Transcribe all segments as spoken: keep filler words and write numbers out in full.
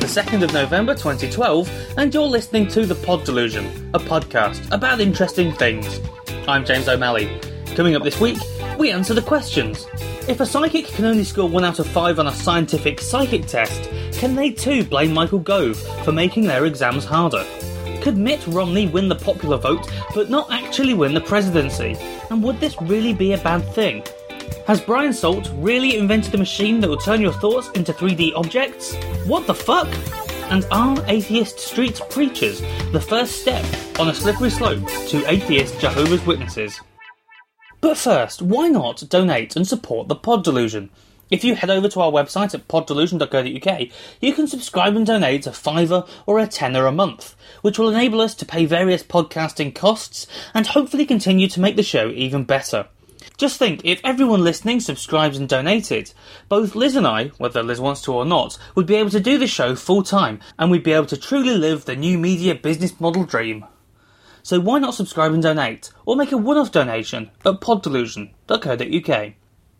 second of November twenty twelve, and you're listening to The Pod Delusion, a podcast about interesting things. I'm James O'Malley. Coming up this week, we answer the questions. If a psychic can only score one out of five on a scientific psychic test, can they too blame Michael Gove for making their exams harder? Could Mitt Romney win the popular vote, but not actually win the presidency? And would this really be a bad thing? Has Brian Salt really invented a machine that will turn your thoughts into three D objects? What the fuck? And are atheist street preachers the first step on a slippery slope to atheist Jehovah's Witnesses? But first, why not donate and support the Pod Delusion? If you head over to our website at pod delusion dot co dot uk, you can subscribe and donate a fiver or a tenner a month, which will enable us to pay various podcasting costs and hopefully continue to make the show even better. Just think, if everyone listening subscribes and donated, both Liz and I, whether Liz wants to or not, would be able to do the show full time, and we'd be able to truly live the new media business model dream. So why not subscribe and donate, or make a one-off donation at pod delusion dot co dot uk.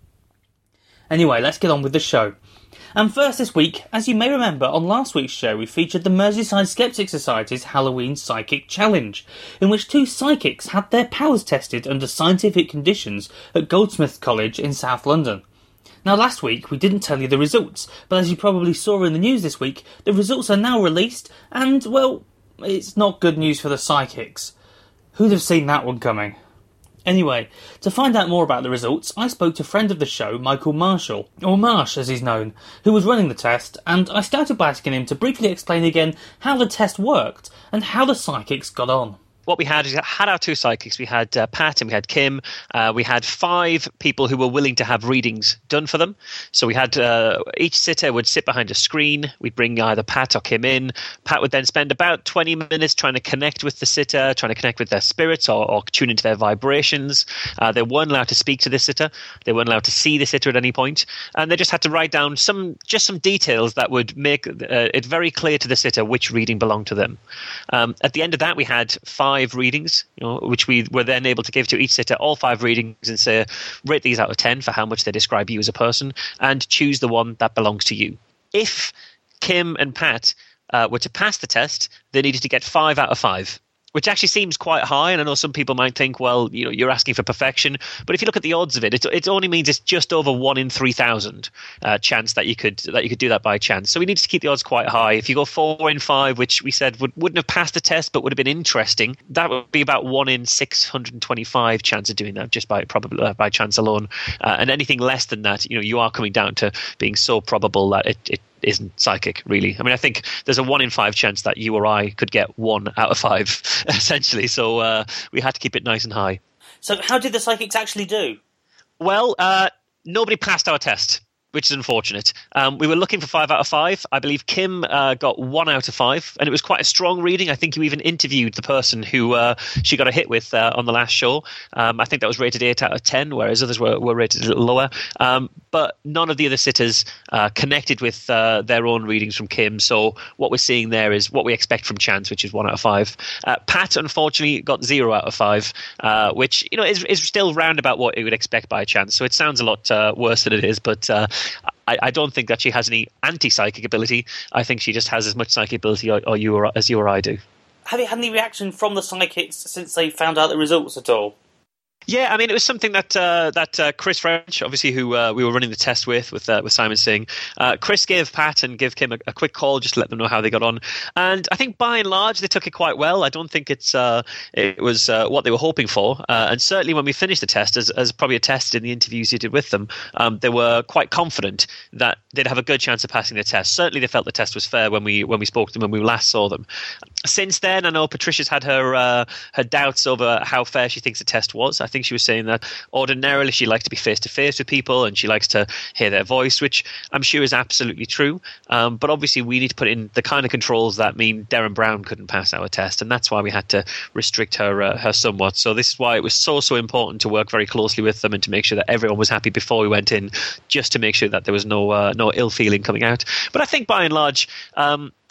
Anyway, let's get on with the show. And first this week, as you may remember, on last week's show we featured the Merseyside Skeptic Society's Halloween Psychic Challenge, in which two psychics had their powers tested under scientific conditions at Goldsmiths College in South London. Now last week we didn't tell you the results, but as you probably saw in the news this week, the results are now released, and, well, it's not good news for the psychics. Who'd have seen that one coming? Anyway, to find out more about the results, I spoke to friend of the show, Michael Marshall, or Marsh as he's known, who was running the test, and I started by asking him to briefly explain again how the test worked and how the psychics got on. What we had is had our two psychics. We had uh, Pat and we had Kim. Uh, we had five people who were willing to have readings done for them. So we had uh, each sitter would sit behind a screen. We'd bring either Pat or Kim in. Pat would then spend about twenty minutes trying to connect with the sitter, trying to connect with their spirits or, or tune into their vibrations. Uh, they weren't allowed to speak to the sitter. They weren't allowed to see the sitter at any point. And they just had to write down some just some details that would make uh, it very clear to the sitter which reading belonged to them. Um, at the end of that, we had five readings, you know, which we were then able to give to each sitter all five readings and say, rate these out of ten for how much they describe you as a person, and choose the one that belongs to you. If Kim and Pat uh, were to pass the test, they needed to get five out of five. Which actually seems quite high, and I know some people might think, well, you know, you're asking for perfection. But if you look at the odds of it, it, it only means it's just over one in three thousand uh, chance that you could that you could do that by chance. So we need to keep the odds quite high. If you go four in five, which we said would, wouldn't have passed the test, but would have been interesting, that would be about one in six hundred twenty-five chance of doing that just by probably uh, by chance alone. Uh, and anything less than that, you know, you are coming down to being so probable that it. it isn't psychic, really. I mean, I think there's a one in five chance that you or I could get one out of five, essentially. So uh, we had to keep it nice and high. So how did the psychics actually do? Well, uh, nobody passed our test, which is unfortunate. Um, we were looking for five out of five. I believe Kim uh, got one out of five, and it was quite a strong reading. I think you even interviewed the person who uh, she got a hit with uh, on the last show. Um, I think that was rated eight out of ten, whereas others were, were rated a little lower. Um, but none of the other sitters uh, connected with uh, their own readings from Kim. So what we're seeing there is what we expect from chance, which is one out of five. Uh, Pat, unfortunately, got zero out of five, uh, which you know is, is still round about what you would expect by chance. So it sounds a lot uh, worse than it is, but uh, I, I don't think that she has any anti-psychic ability. I think she just has as much psychic ability or, or you or, as you or I do. Have you had any reaction from the psychics since they found out the results at all? Yeah, I mean, it was something that uh, that uh, Chris French, obviously, who uh, we were running the test with, with uh, with Simon Singh, uh, Chris gave Pat and gave Kim a, a quick call just to let them know how they got on, and I think by and large they took it quite well. I don't think it's uh, it was uh, what they were hoping for, uh, and certainly when we finished the test, as, as probably attested in the interviews you did with them, um, they were quite confident that they'd have a good chance of passing the test. Certainly, they felt the test was fair when we when we spoke to them when we last saw them. Since then, I know Patricia's had her uh, her doubts over how fair she thinks the test was. I think she was saying that ordinarily she likes to be face to face with people and she likes to hear their voice, which I'm sure is absolutely true. Um, but obviously, we need to put in the kind of controls that mean Derren Brown couldn't pass our test, and that's why we had to restrict her uh, her somewhat. So this is why it was so so important to work very closely with them and to make sure that everyone was happy before we went in, just to make sure that there was no uh, no ill feeling coming out. But I think by and large, um,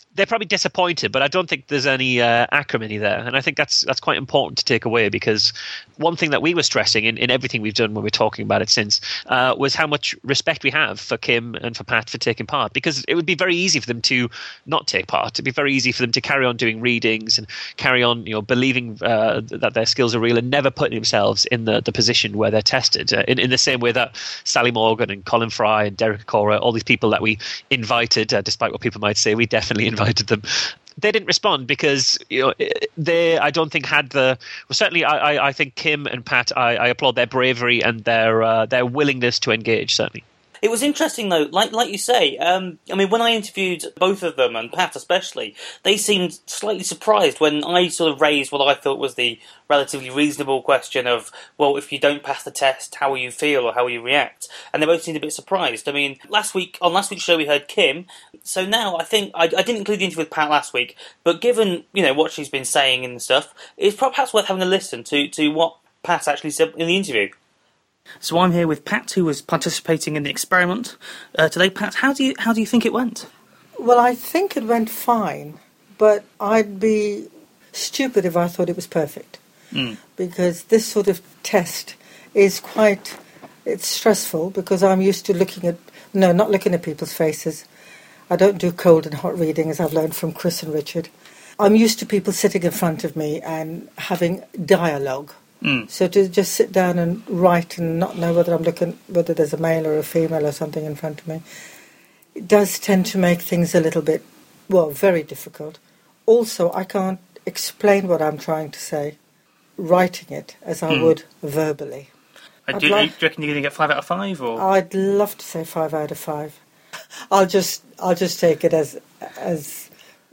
they're probably disappointed, but I don't think there's any uh, acrimony there. And I think that's that's quite important to take away, because one thing that we were stressing in, in everything we've done when we're talking about it since uh, was how much respect we have for Kim and for Pat for taking part, because it would be very easy for them to not take part. It'd be very easy for them to carry on doing readings and carry on, you know, believing uh, that their skills are real and never putting themselves in the, the position where they're tested. Uh, in, in the same way that Sally Morgan and Colin Fry and Derek Cora, all these people that we invited, uh, despite what people might say, we definitely invited them. They didn't respond because, you know, they, I don't think, had the. Well, certainly, I, I, I think Kim and Pat, I, I applaud their bravery and their uh, their willingness to engage. Certainly. It was interesting, though, like like you say, um, I mean, when I interviewed both of them, and Pat especially, they seemed slightly surprised when I sort of raised what I thought was the relatively reasonable question of, well, if you don't pass the test, how will you feel or how will you react? And they both seemed a bit surprised. I mean, last week, on last week's show we heard Kim, so now I think, I, I didn't include the interview with Pat last week, but given, you know, what she's been saying and stuff, it's perhaps worth having a listen to, to what Pat actually said in the interview. So I'm here with Pat, who was participating in the experiment uh, today. Pat, how do you how do you think it went? Well, I think it went fine, but I'd be stupid if I thought it was perfect. Mm. Because this sort of test is quite, it's stressful, because I'm used to looking at, no, not looking at people's faces. I don't do cold and hot reading, as I've learned from Chris and Richard. I'm used to people sitting in front of me and having dialogue. Mm. So to just sit down and write and not know whether I'm looking, whether there's a male or a female or something in front of me, it does tend to make things a little bit, well, very difficult. Also, I can't explain what I'm trying to say, writing it as I mm. would verbally. Uh, do, you, like, do you reckon you're going to get five out of five? Or I'd love to say five out of five. I'll just, I'll just take it as, as.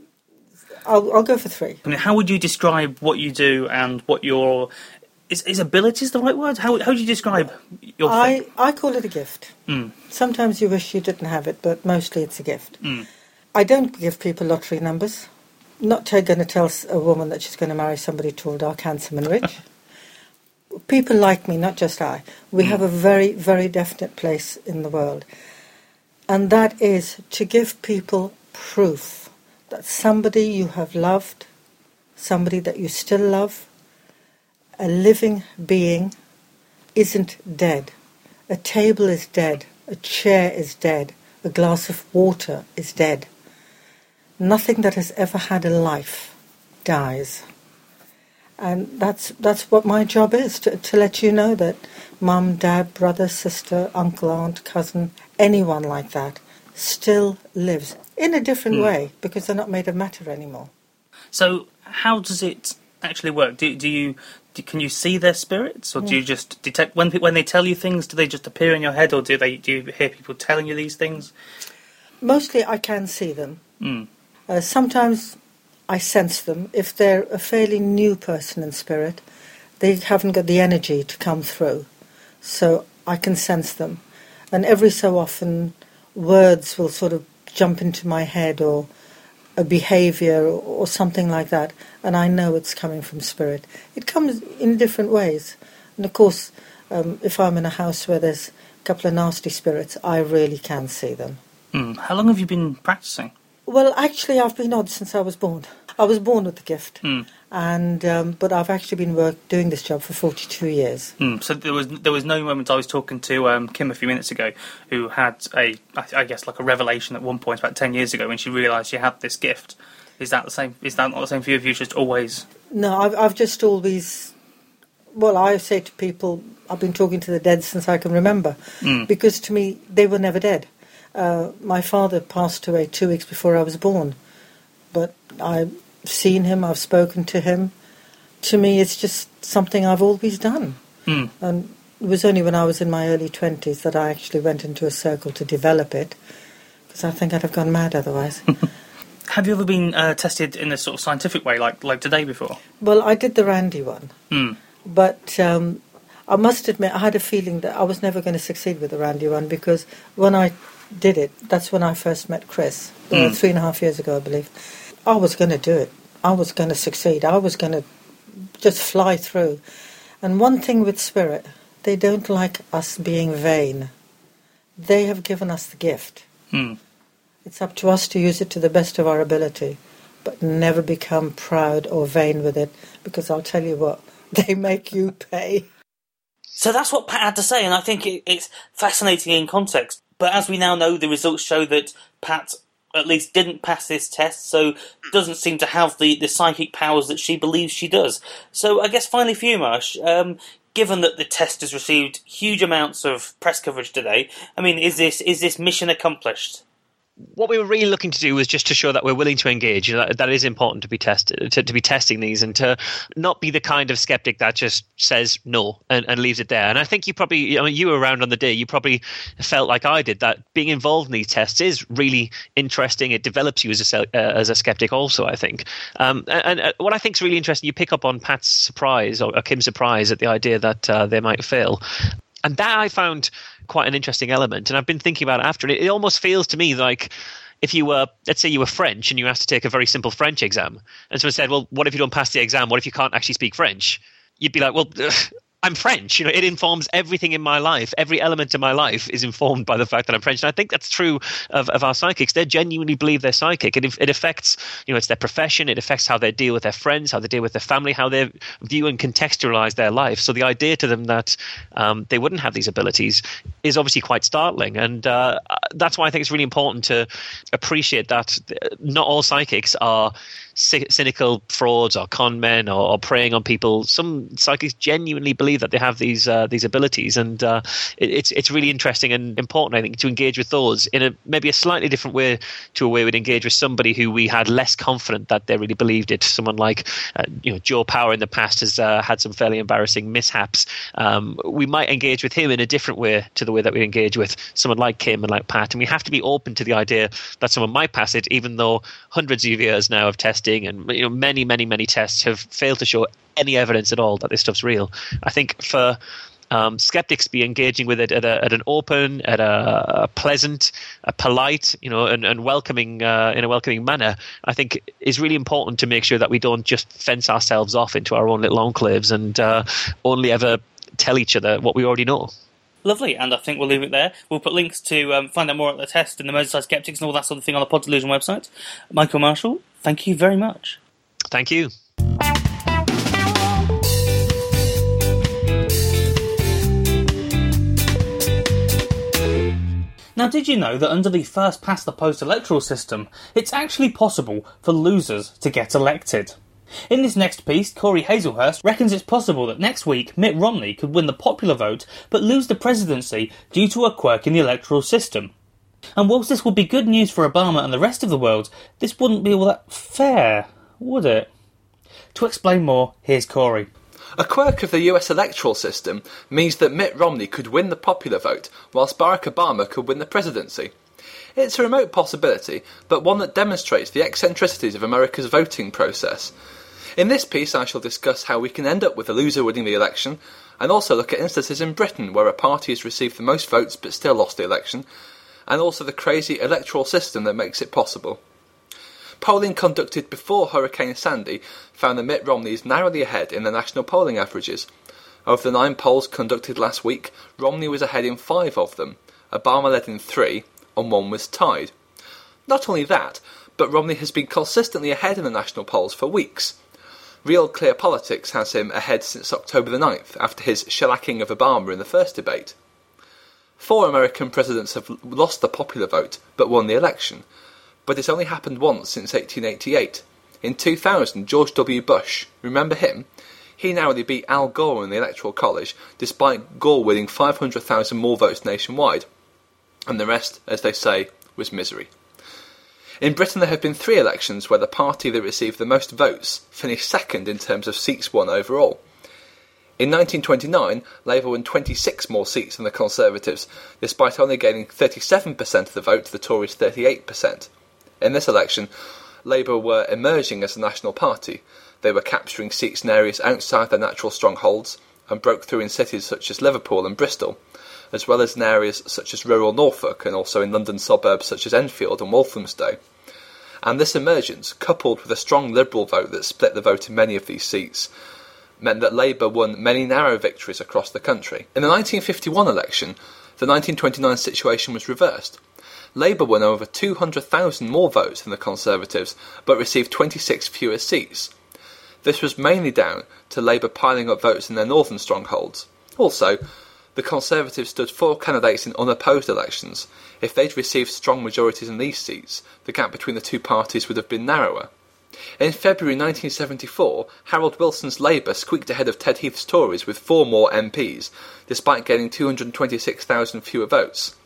I'll, I'll go for three. I mean, how would you describe what you do and what your Is, is ability the right word? How how do you describe your I, thing? I call it a gift. Mm. Sometimes you wish you didn't have it, but mostly it's a gift. Mm. I don't give people lottery numbers. Not going to tell a woman that she's going to marry somebody tall, dark, handsome and rich. People like me, not just I. We mm. have a very, very definite place in the world. And that is to give people proof that somebody you have loved, somebody that you still love, a living being, isn't dead. A table is dead. A chair is dead. A glass of water is dead. Nothing that has ever had a life dies. And that's that's what my job is, to, to let you know that mum, dad, brother, sister, uncle, aunt, cousin, anyone like that still lives in a different mm. way, because they're not made of matter anymore. So how does it actually work? Do, do you... Can you see their spirits, or do you just detect when when they tell you things? Do they just appear in your head, or do they do you hear people telling you these things? Mostly, I can see them. Mm. Uh, sometimes I sense them. If they're a fairly new person in spirit, they haven't got the energy to come through, so I can sense them. And every so often, words will sort of jump into my head, or a behaviour or, or something like that, and I know it's coming from spirit. It comes in different ways. And of course, um, if I'm in a house where there's a couple of nasty spirits, I really can see them. Mm. How long have you been practising? Well, actually, I've been odd since I was born. I was born with the gift, mm. and um, but I've actually been work, doing this job for forty-two years. Mm. So there was there was no moment. I was talking to um, Kim a few minutes ago, who had a, I guess, like a revelation at one point about ten years ago when she realised she had this gift. Is that the same? Is that not the same for you? Have you just always? No, I've I've just always. Well, I say to people, I've been talking to the dead since I can remember, mm. because to me they were never dead. Uh, my father passed away two weeks before I was born, but I've seen him, I've spoken to him. To me, it's just something I've always done. Mm. And it was only when I was in my early twenties that I actually went into a circle to develop it, because I think I'd have gone mad otherwise. Have you ever been uh, tested in a sort of scientific way, like like today before? Well, I did the Randy one, mm. but um, I must admit I had a feeling that I was never going to succeed with the Randy one, because when I did it, that's when I first met Chris, mm. uh, three and a half years ago, I believe. I was going to do it. I was going to succeed. I was going to just fly through. And one thing with spirit, they don't like us being vain. They have given us the gift. Mm. It's up to us to use it to the best of our ability, but never become proud or vain with it, because I'll tell you what, they make you pay. So that's what Pat had to say, and I think it, it's fascinating in context. But as we now know, the results show that Pat at least didn't pass this test, so doesn't seem to have the, the psychic powers that she believes she does. So I guess finally for you, Marsh, um, given that the test has received huge amounts of press coverage today, I mean, is this is this mission accomplished? What we were really looking to do was just to show that we're willing to engage. That, that is important to be tested, to, to be testing these, and to not be the kind of skeptic that just says no and, and leaves it there. And I think you probably, I mean, you were around on the day, you probably felt like I did, that being involved in these tests is really interesting. It develops you as a uh, as a skeptic also, I think. Um, and, and what I think is really interesting, you pick up on Pat's surprise, or, or Kim's surprise at the idea that uh, they might fail. And that I found quite an interesting element, and I've been thinking about it after. And it, it almost feels to me like if you were, let's say you were French and you asked to take a very simple French exam, and someone said, well, what if you don't pass the exam? What if you can't actually speak French? You'd be like, well, ugh, I'm French. You know, it informs everything in my life. Every element of my life is informed by the fact that I'm French. And I think that's true of, of our psychics. They genuinely believe they're psychic. It, it affects, you know, it's their profession. It affects how they deal with their friends, how they deal with their family, how they view and contextualize their life. So the idea to them that um, they wouldn't have these abilities is obviously quite startling. And uh, that's why I think it's really important to appreciate that not all psychics are cynical frauds or con men or, or preying on people. Some psychics genuinely believe that they have these uh, these abilities, and uh, it, it's it's really interesting and important, I think, to engage with those in a maybe a slightly different way to a way we'd engage with somebody who we had less confident that they really believed it. Someone like uh, you know Joe Power in the past has uh, had some fairly embarrassing mishaps. Um, we might engage with him in a different way to the way that we engage with someone like Kim and like Pat, and we have to be open to the idea that someone might pass it, even though hundreds of years now of testing and you know many many many tests have failed to show any evidence at all that this stuff's real. I think for um, skeptics to be engaging with it at, a, at an open, at a, a pleasant, a polite, you know, and, and welcoming uh, in a welcoming manner, I think is really important to make sure that we don't just fence ourselves off into our own little enclaves and uh, only ever tell each other what we already know. Lovely, and I think we'll leave it there. We'll put links to um, find out more about the test and the Merseyside Skeptics and all that sort of thing on the Pod Delusion website. Michael Marshall, thank you very much. Thank you. Now, did you know that under the first-past-the-post electoral system, it's actually possible for losers to get elected? In this next piece, Corey Hazelhurst reckons it's possible that next week Mitt Romney could win the popular vote but lose the presidency due to a quirk in the electoral system. And whilst this would be good news for Obama and the rest of the world, this wouldn't be all that fair, would it? To explain more, here's Corey. A quirk of the U S electoral system means that Mitt Romney could win the popular vote, whilst Barack Obama could win the presidency. It's a remote possibility, but one that demonstrates the eccentricities of America's voting process. In this piece I shall discuss how we can end up with a loser winning the election, and also look at instances in Britain where a party has received the most votes but still lost the election, and also the crazy electoral system that makes it possible. Polling conducted before Hurricane Sandy found that Mitt Romney is narrowly ahead in the national polling averages. Of the nine polls conducted last week, Romney was ahead in five of them, Obama led in three, and one was tied. Not only that, but Romney has been consistently ahead in the national polls for weeks. Real Clear Politics has him ahead since October the ninth, after his shellacking of Obama in the first debate. Four American presidents have lost the popular vote, but won the election. But it's only happened once since eighteen eighty-eight. In two thousand, George W. Bush, remember him? He narrowly beat Al Gore in the Electoral College, despite Gore winning five hundred thousand more votes nationwide. And the rest, as they say, was misery. In Britain there have been three elections where the party that received the most votes finished second in terms of seats won overall. In nineteen twenty-nine, Labour won twenty-six more seats than the Conservatives, despite only gaining thirty-seven percent of the vote to the Tories' thirty-eight percent. In this election, Labour were emerging as a national party. They were capturing seats in areas outside their natural strongholds and broke through in cities such as Liverpool and Bristol, as well as in areas such as rural Norfolk and also in London suburbs such as Enfield and Walthamstow. And this emergence, coupled with a strong Liberal vote that split the vote in many of these seats, meant that Labour won many narrow victories across the country. In the nineteen fifty-one election, the nineteen twenty-nine situation was reversed. Labour won over two hundred thousand more votes than the Conservatives, but received twenty-six fewer seats. This was mainly down to Labour piling up votes in their northern strongholds. Also, the Conservatives stood four candidates in unopposed elections. If they'd received strong majorities in these seats, the gap between the two parties would have been narrower. In February nineteen seventy-four, Harold Wilson's Labour squeaked ahead of Ted Heath's Tories with four more M Ps, despite getting two hundred twenty-six thousand fewer votes.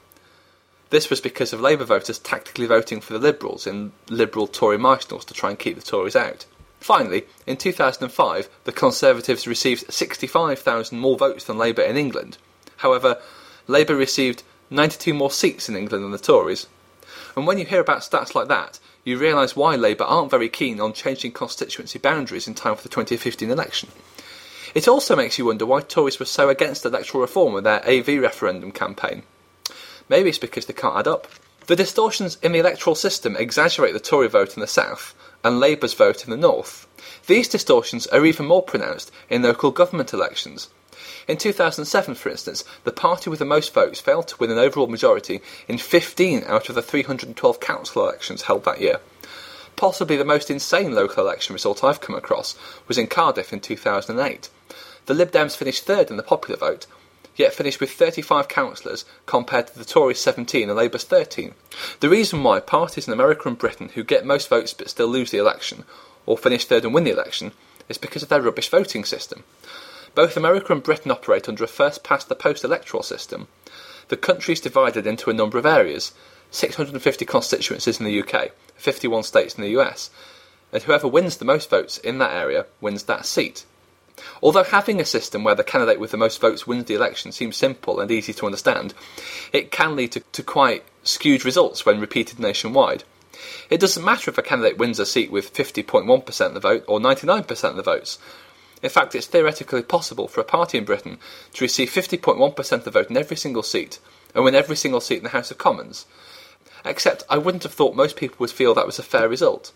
This was because of Labour voters tactically voting for the Liberals in Liberal-Tory marginals to try and keep the Tories out. Finally, in two thousand five, the Conservatives received sixty-five thousand more votes than Labour in England. However, Labour received ninety-two more seats in England than the Tories. And when you hear about stats like that, you realise why Labour aren't very keen on changing constituency boundaries in time for the twenty fifteen election. It also makes you wonder why Tories were so against electoral reform with their A V referendum campaign. Maybe it's because they can't add up. The distortions in the electoral system exaggerate the Tory vote in the south and Labour's vote in the north. These distortions are even more pronounced in local government elections. In two thousand seven, for instance, the party with the most votes failed to win an overall majority in fifteen out of the three hundred twelve council elections held that year. Possibly the most insane local election result I've come across was in Cardiff in two thousand eight. The Lib Dems finished third in the popular vote, yet finished with thirty-five councillors compared to the Tories' seventeen and Labour's thirteen. The reason why parties in America and Britain who get most votes but still lose the election, or finish third and win the election, is because of their rubbish voting system. Both America and Britain operate under a first-past-the-post electoral system. The country is divided into a number of areas, six hundred fifty constituencies in the U K, fifty-one states in the U S, and whoever wins the most votes in that area wins that seat. Although having a system where the candidate with the most votes wins the election seems simple and easy to understand, it can lead to, to quite skewed results when repeated nationwide. It doesn't matter if a candidate wins a seat with fifty point one percent of the vote or ninety-nine percent of the votes. In fact, it's theoretically possible for a party in Britain to receive fifty point one percent of the vote in every single seat and win every single seat in the House of Commons. Except I wouldn't have thought most people would feel that was a fair result.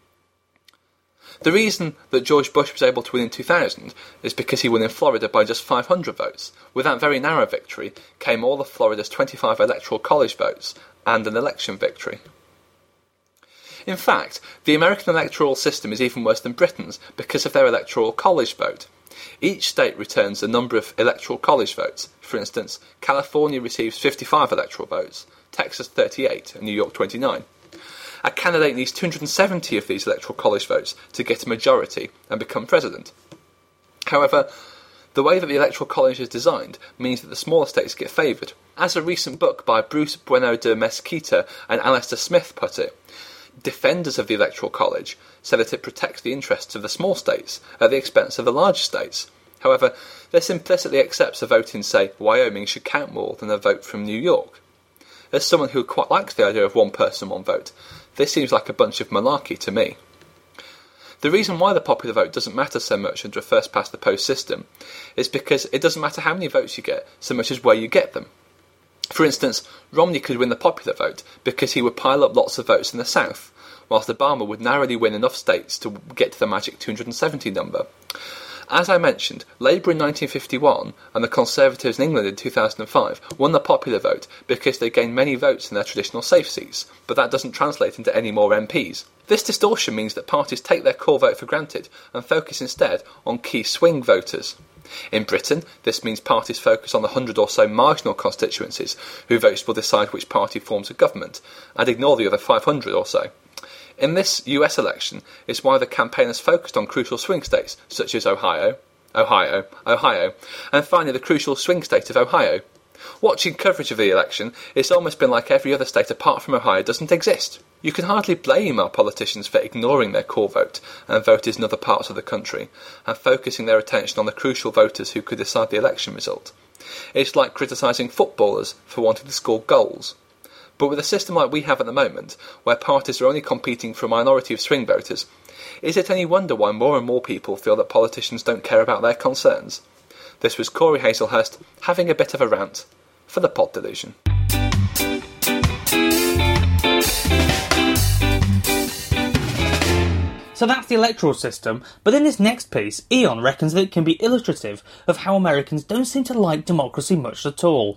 The reason that George Bush was able to win in two thousand is because he won in Florida by just five hundred votes. With that very narrow victory came all of Florida's twenty-five electoral college votes and an election victory. In fact, the American electoral system is even worse than Britain's because of their electoral college vote. Each state returns a number of electoral college votes. For instance, California receives fifty-five electoral votes, Texas thirty-eight, and New York twenty-nine. A candidate needs two hundred seventy of these electoral college votes to get a majority and become president. However, the way that the electoral college is designed means that the smaller states get favoured. As a recent book by Bruce Bueno de Mesquita and Alistair Smith put it, defenders of the electoral college say that it protects the interests of the small states at the expense of the larger states. However, this implicitly accepts a vote in, say, Wyoming should count more than a vote from New York. As someone who quite likes the idea of one person, one vote, this seems like a bunch of malarkey to me. The reason why the popular vote doesn't matter so much under a first-past-the-post system is because it doesn't matter how many votes you get so much as where you get them. For instance, Romney could win the popular vote because he would pile up lots of votes in the South, whilst Obama would narrowly win enough states to get to the magic two hundred seventy number. As I mentioned, Labour in nineteen fifty-one and the Conservatives in England in two thousand five won the popular vote because they gained many votes in their traditional safe seats, but that doesn't translate into any more M Ps. This distortion means that parties take their core vote for granted and focus instead on key swing voters. In Britain, this means parties focus on the hundred or so marginal constituencies whose votes will decide which party forms a government, and ignore the other five hundred or so. In this U S election, it's why the campaigners focused on crucial swing states, such as Ohio, Ohio, Ohio, and finally the crucial swing state of Ohio. Watching coverage of the election, it's almost been like every other state apart from Ohio doesn't exist. You can hardly blame our politicians for ignoring their core vote and voters in other parts of the country, and focusing their attention on the crucial voters who could decide the election result. It's like criticising footballers for wanting to score goals. But with a system like we have at the moment, where parties are only competing for a minority of swing voters, is it any wonder why more and more people feel that politicians don't care about their concerns? This was Corey Hazelhurst having a bit of a rant for the Pod Delusion. So that's the electoral system, but in this next piece, Eon reckons that it can be illustrative of how Americans don't seem to like democracy much at all.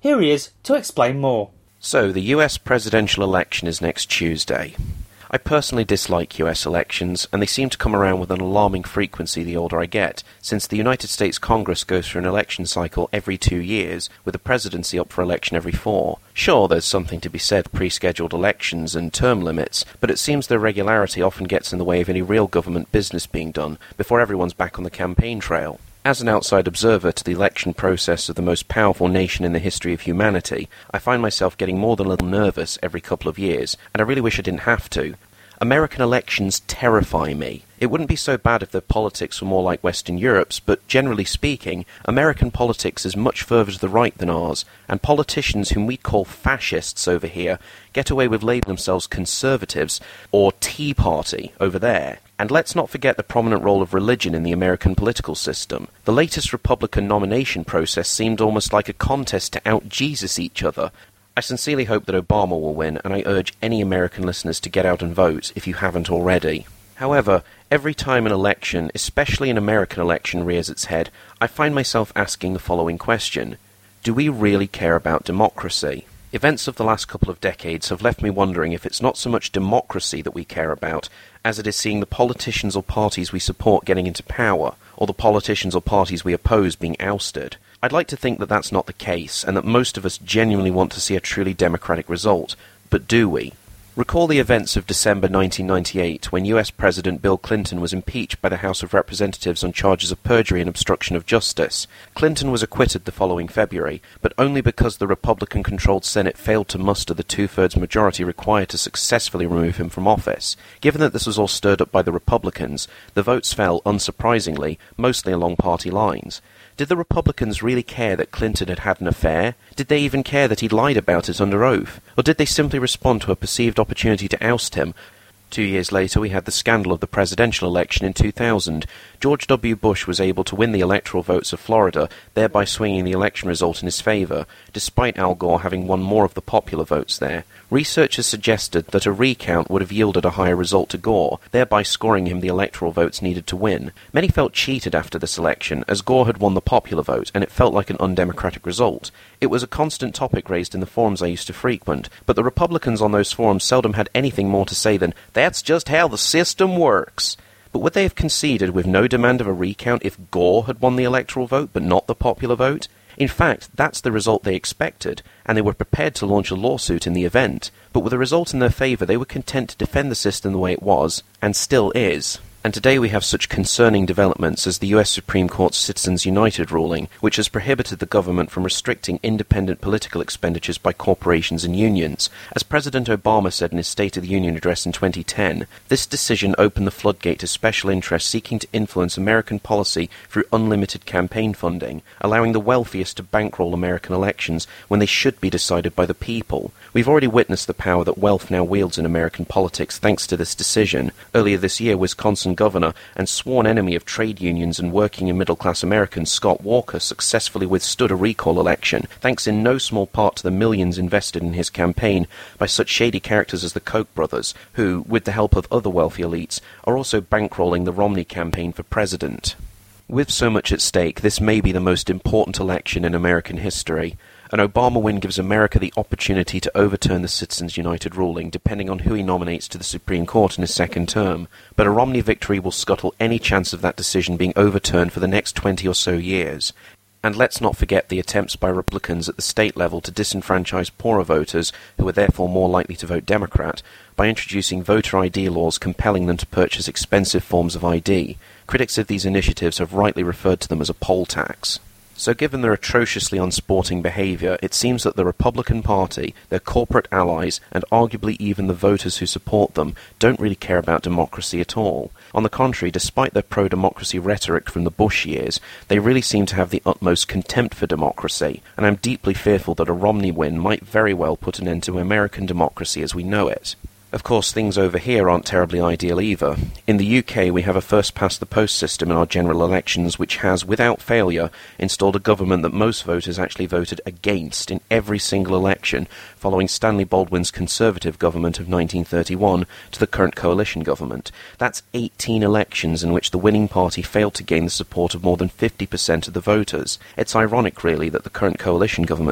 Here he is to explain more. So, the U S presidential election is next Tuesday. I personally dislike U S elections, and they seem to come around with an alarming frequency the older I get, since the United States Congress goes through an election cycle every two years, with the presidency up for election every four. Sure, there's something to be said for pre-scheduled elections and term limits, but it seems their regularity often gets in the way of any real government business being done, before everyone's back on the campaign trail. As an outside observer to the election process of the most powerful nation in the history of humanity, I find myself getting more than a little nervous every couple of years, and I really wish I didn't have to. American elections terrify me. It wouldn't be so bad if their politics were more like Western Europe's, but generally speaking, American politics is much further to the right than ours, and politicians whom we call fascists over here get away with labeling themselves conservatives or Tea Party over there. And let's not forget the prominent role of religion in the American political system. The latest Republican nomination process seemed almost like a contest to out-Jesus each other. I sincerely hope that Obama will win, and I urge any American listeners to get out and vote if you haven't already. However, every time an election, especially an American election, rears its head, I find myself asking the following question. Do we really care about democracy? Events of the last couple of decades have left me wondering if it's not so much democracy that we care about, as it is seeing the politicians or parties we support getting into power, or the politicians or parties we oppose being ousted. I'd like to think that that's not the case, and that most of us genuinely want to see a truly democratic result. But do we? Recall the events of December nineteen ninety-eight, when U S President Bill Clinton was impeached by the House of Representatives on charges of perjury and obstruction of justice. Clinton was acquitted the following February, but only because the Republican-controlled Senate failed to muster the two-thirds majority required to successfully remove him from office. Given that this was all stirred up by the Republicans, the votes fell, unsurprisingly, mostly along party lines. Did the Republicans really care that Clinton had had an affair? Did they even care that he'd lied about it under oath? Or did they simply respond to a perceived opportunity to oust him? Two years later, we had the scandal of the presidential election in two thousand. George W. Bush was able to win the electoral votes of Florida, thereby swinging the election result in his favor, despite Al Gore having won more of the popular votes there. Researchers suggested that a recount would have yielded a higher result to Gore, thereby scoring him the electoral votes needed to win. Many felt cheated after this election, as Gore had won the popular vote, and it felt like an undemocratic result. It was a constant topic raised in the forums I used to frequent, but the Republicans on those forums seldom had anything more to say than, "That's just how the system works." But would they have conceded with no demand of a recount if Gore had won the electoral vote but not the popular vote? In fact, that's the result they expected, and they were prepared to launch a lawsuit in the event. But with the result in their favour, they were content to defend the system the way it was, and still is. And today we have such concerning developments as the U S Supreme Court's Citizens United ruling, which has prohibited the government from restricting independent political expenditures by corporations and unions. As President Obama said in his State of the Union address in twenty ten, this decision opened the floodgate to special interests seeking to influence American policy through unlimited campaign funding, allowing the wealthiest to bankroll American elections when they should be decided by the people. We've already witnessed the power that wealth now wields in American politics thanks to this decision. Earlier this year, Wisconsin Governor and sworn enemy of trade unions and working and middle-class Americans Scott Walker successfully withstood a recall election, thanks in no small part to the millions invested in his campaign by such shady characters as the Koch brothers, who, with the help of other wealthy elites, are also bankrolling the Romney campaign for president. With so much at stake, this may be the most important election in American history. An Obama win gives America the opportunity to overturn the Citizens United ruling, depending on who he nominates to the Supreme Court in his second term. But a Romney victory will scuttle any chance of that decision being overturned for the next twenty or so years. And let's not forget the attempts by Republicans at the state level to disenfranchise poorer voters, who are therefore more likely to vote Democrat, by introducing voter I D laws compelling them to purchase expensive forms of I D. Critics of these initiatives have rightly referred to them as a poll tax. So given their atrociously unsporting behaviour, it seems that the Republican Party, their corporate allies, and arguably even the voters who support them, don't really care about democracy at all. On the contrary, despite their pro-democracy rhetoric from the Bush years, they really seem to have the utmost contempt for democracy, and I'm deeply fearful that a Romney win might very well put an end to American democracy as we know it. Of course, things over here aren't terribly ideal either. In the U K, we have a first-past-the-post system in our general elections, which has, without failure, installed a government that most voters actually voted against in every single election, following Stanley Baldwin's Conservative government of nineteen thirty-one to the current coalition government. That's eighteen elections in which the winning party failed to gain the support of more than fifty percent of the voters. It's ironic, really, that the current coalition government,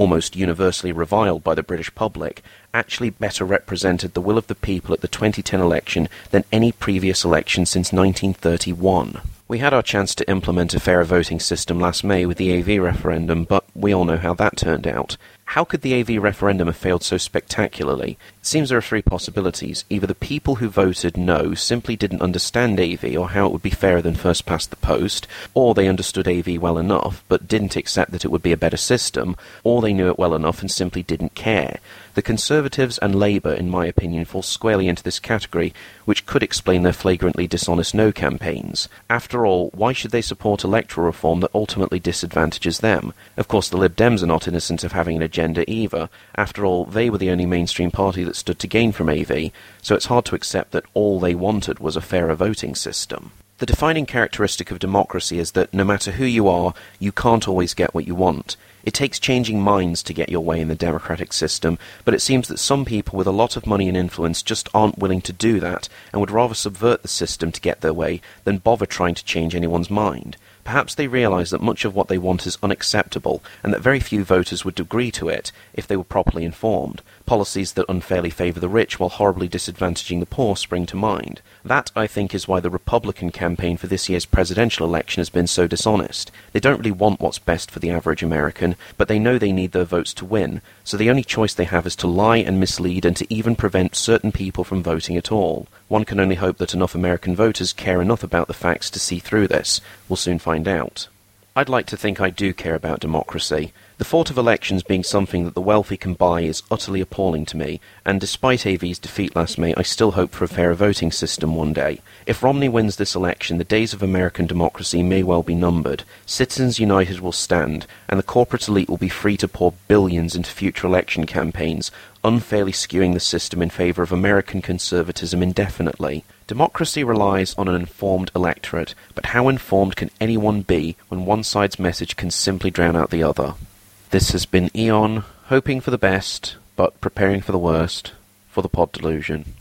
almost universally reviled by the British public, actually better represented the will of the people at the twenty ten election than any previous election since nineteen thirty-one. We had our chance to implement a fairer voting system last May with the A V referendum, but we all know how that turned out. How could the A V referendum have failed so spectacularly? It seems there are three possibilities. Either the people who voted no simply didn't understand A V or how it would be fairer than first past the post, or they understood A V well enough but didn't accept that it would be a better system, or they knew it well enough and simply didn't care. The Conservatives and Labour, in my opinion, fall squarely into this category, which could explain their flagrantly dishonest no campaigns. After all, why should they support electoral reform that ultimately disadvantages them? Of course, the Lib Dems are not innocent of having an agenda either. After all, they were the only mainstream party that stood to gain from A V, so it's hard to accept that all they wanted was a fairer voting system. The defining characteristic of democracy is that no matter who you are, you can't always get what you want. It takes changing minds to get your way in the democratic system, but it seems that some people with a lot of money and influence just aren't willing to do that, and would rather subvert the system to get their way than bother trying to change anyone's mind. Perhaps they realise that much of what they want is unacceptable, and that very few voters would agree to it if they were properly informed. Policies that unfairly favour the rich while horribly disadvantaging the poor spring to mind. That, I think, is why the Republican campaign for this year's presidential election has been so dishonest. They don't really want what's best for the average American, but they know they need their votes to win, so the only choice they have is to lie and mislead and to even prevent certain people from voting at all. One can only hope that enough American voters care enough about the facts to see through this. We'll soon find out. I'd like to think I do care about democracy. The thought of elections being something that the wealthy can buy is utterly appalling to me, and despite A V's defeat last May, I still hope for a fairer voting system one day. If Romney wins this election, the days of American democracy may well be numbered. Citizens United will stand, and the corporate elite will be free to pour billions into future election campaigns, unfairly skewing the system in favour of American conservatism indefinitely. Democracy relies on an informed electorate, but how informed can anyone be when one side's message can simply drown out the other? This has been Eon, hoping for the best, but preparing for the worst, for the Pod Delusion.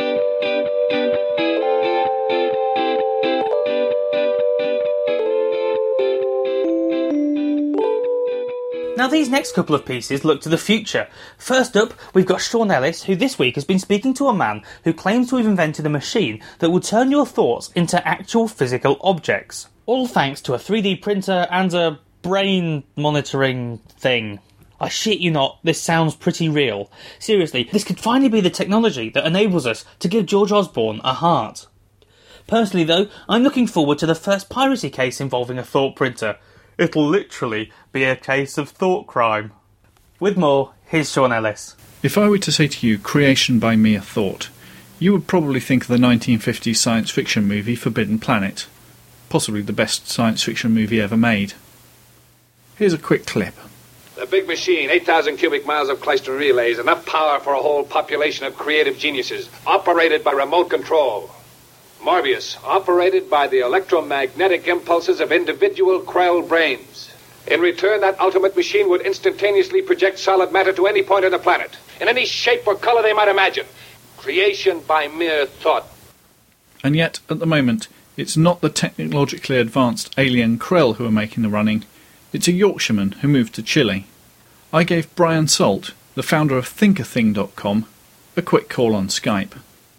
Now these next couple of pieces look to the future. First up, we've got Sean Ellis, who this week has been speaking to a man who claims to have invented a machine that will turn your thoughts into actual physical objects. All thanks to a three D printer and a brain monitoring thing. I shit you not, this sounds pretty real. Seriously, this could finally be the technology that enables us to give George Osborne a heart. Personally though, I'm looking forward to the first piracy case involving a thought printer. It'll literally be a case of thought crime. With more, here's Sean Ellis. If I were to say to you, creation by mere thought, you would probably think of the nineteen fifties science fiction movie Forbidden Planet. Possibly the best science fiction movie ever made. Here's a quick clip. The big machine, eight thousand cubic miles of Clayster relays, enough power for a whole population of creative geniuses, operated by remote control. Morbius, operated by the electromagnetic impulses of individual Krell brains. In return, that ultimate machine would instantaneously project solid matter to any point on the planet, in any shape or color they might imagine. Creation by mere thought. And yet, at the moment, it's not the technologically advanced alien Krell who are making the running. It's a Yorkshireman who moved to Chile. I gave Brian Salt, the founder of Think A Thing dot com, a quick call on Skype.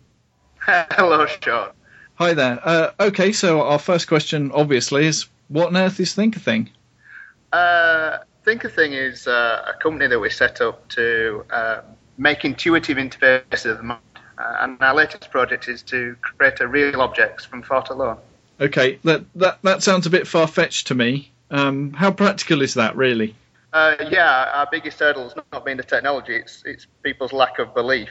Hello, Sean. Hi there. Uh, okay, so our first question, obviously, is what on earth is Think A Thing? Uh, Think A Thing is uh, a company that we set up to uh, make intuitive interfaces of the mind. Uh, and our latest project is to create a real objects from thought alone. Okay, that, that, that sounds a bit far-fetched to me. Um, how practical is that, really? Uh, yeah, our biggest hurdle has not been the technology, it's it's people's lack of belief.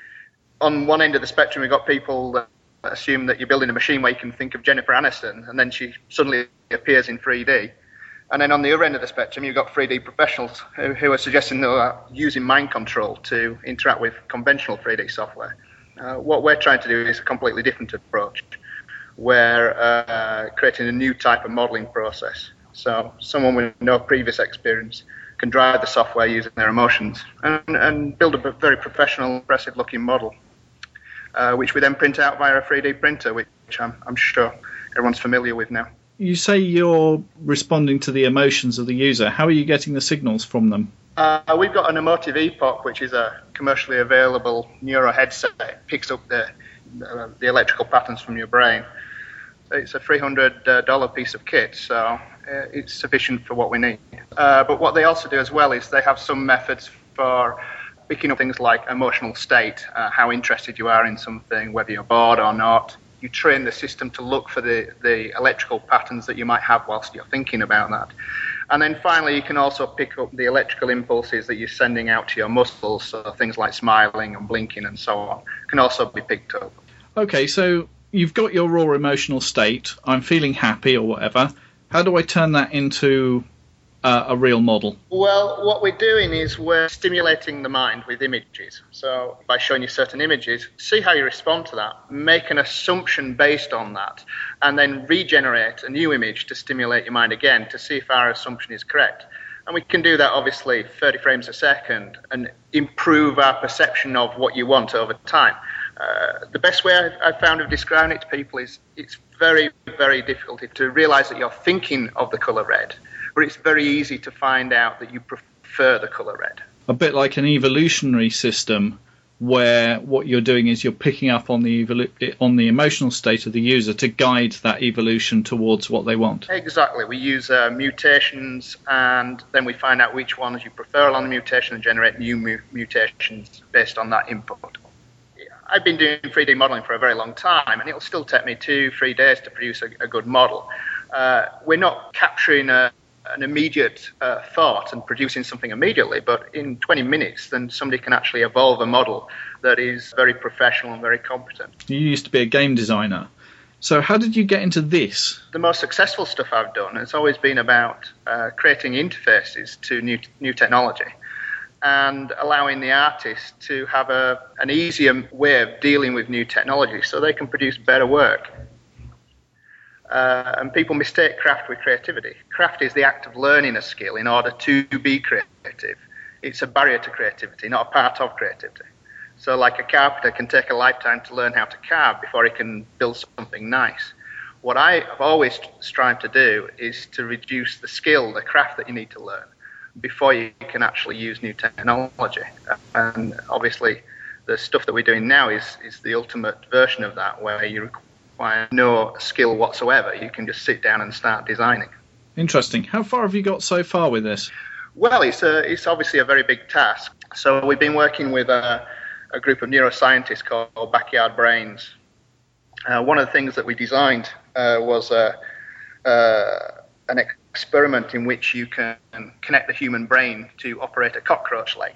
On one end of the spectrum, we've got people that assume that you're building a machine where you can think of Jennifer Aniston, and then she suddenly appears in three D. And then on the other end of the spectrum, you've got three D professionals who, who are suggesting they are using mind control to interact with conventional three D software. Uh, what we're trying to do is a completely different approach. We're uh, creating a new type of modelling process. So someone with no previous experience can drive the software using their emotions and, and build a very professional, impressive-looking model, uh, which we then print out via a three D printer, which I'm, I'm sure everyone's familiar with now. You say you're responding to the emotions of the user. How are you getting the signals from them? Uh, we've got an Emotive Epoch, which is a commercially available neuro headset. It picks up the, the, the electrical patterns from your brain. It's a three hundred dollars piece of kit, so uh, it's sufficient for what we need. Uh, but what they also do as well is they have some methods for picking up things like emotional state, uh, how interested you are in something, whether you're bored or not. You train the system to look for the, the electrical patterns that you might have whilst you're thinking about that. And then finally, you can also pick up the electrical impulses that you're sending out to your muscles, so things like smiling and blinking and so on can also be picked up. Okay, so you've got your raw emotional state, I'm feeling happy or whatever. How do I turn that into uh, a real model? Well, what we're doing is we're stimulating the mind with images. So by showing you certain images, see how you respond to that, make an assumption based on that, and then regenerate a new image to stimulate your mind again to see if our assumption is correct. And we can do that, obviously, thirty frames a second and improve our perception of what you want over time. Uh, the best way I've, I've found of describing it to people is it's very, very difficult to realise that you're thinking of the colour red, but it's very easy to find out that you prefer the colour red. A bit like an evolutionary system where what you're doing is you're picking up on the evolu- on the emotional state of the user to guide that evolution towards what they want. Exactly. We use uh, mutations, and then we find out which ones you prefer along the mutation and generate new mu- mutations based on that input. I've been doing three D modelling for a very long time, and it'll still take me two, three days to produce a, a good model. Uh, we're not capturing a, an immediate uh, thought and producing something immediately, but in twenty minutes, then somebody can actually evolve a model that is very professional and very competent. You used to be a game designer. So how did you get into this? The most successful stuff I've done has always been about uh, creating interfaces to new new technology and allowing the artist to have a, an easier way of dealing with new technology so they can produce better work. Uh, and people mistake craft with creativity. Craft is the act of learning a skill in order to be creative. It's a barrier to creativity, not a part of creativity. So like a carpenter can take a lifetime to learn how to carve before he can build something nice. What I have always strived to do is to reduce the skill, the craft that you need to learn before you can actually use new technology. And obviously the stuff that we're doing now is, is the ultimate version of that, where you require no skill whatsoever. You can just sit down and start designing. Interesting. How far have you got so far with this? Well, it's a, it's obviously a very big task. So we've been working with a, a group of neuroscientists called Backyard Brains. Uh, one of the things that we designed uh, was a, uh, an experiment in which you can connect the human brain to operate a cockroach leg.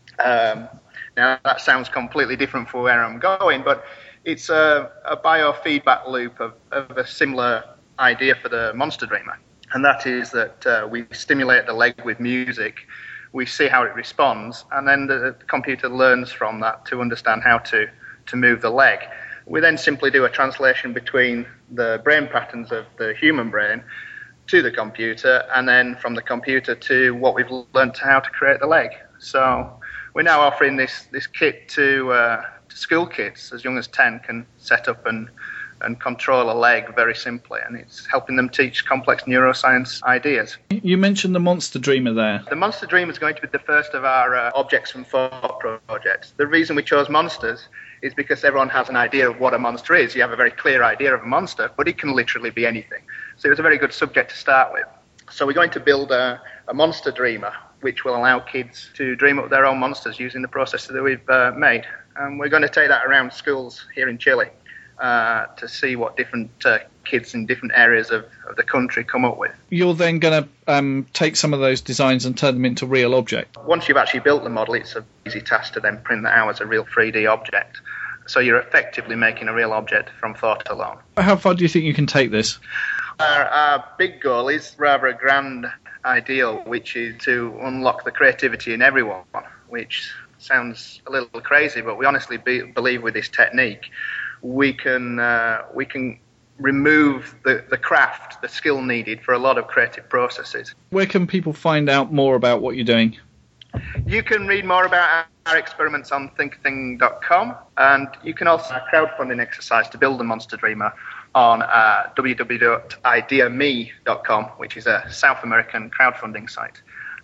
Um, now, that sounds completely different from where I'm going, but it's a, a biofeedback loop of, of a similar idea for the Monster Dreamer. And that is that uh, we stimulate the leg with music, we see how it responds, and then the computer learns from that to understand how to, to move the leg. We then simply do a translation between the brain patterns of the human brain to the computer, and then from the computer to what we've learned how to create the leg. So we're now offering this, this kit to, uh, to school kids as young as ten can set up and, and control a leg very simply, and it's helping them teach complex neuroscience ideas. You mentioned the Monster Dreamer there. The Monster Dreamer is going to be the first of our uh, Objects from Thought projects. The reason we chose monsters is because everyone has an idea of what a monster is. You have a very clear idea of a monster, but it can literally be anything. So it was a very good subject to start with. So we're going to build a, a monster dreamer, which will allow kids to dream up their own monsters using the process that we've uh, made. And we're going to take that around schools here in Chile uh, to see what different uh, kids in different areas of, of the country come up with. You're then going to um, take some of those designs and turn them into real objects? Once you've actually built the model, it's an easy task to then print that out as a real three D object. So you're effectively making a real object from thought alone. How far do you think you can take this? Our, our big goal is rather a grand ideal, which is to unlock the creativity in everyone, which sounds a little crazy, but we honestly be, believe with this technique we can uh, we can remove the, the craft, the skill needed for a lot of creative processes. Where can people find out more about what you're doing? You can read more about our experiments on think thing dot com, and you can also a crowdfunding exercise to build the Monster Dreamer on uh, w w w dot idea me dot com, which is a South American crowdfunding site.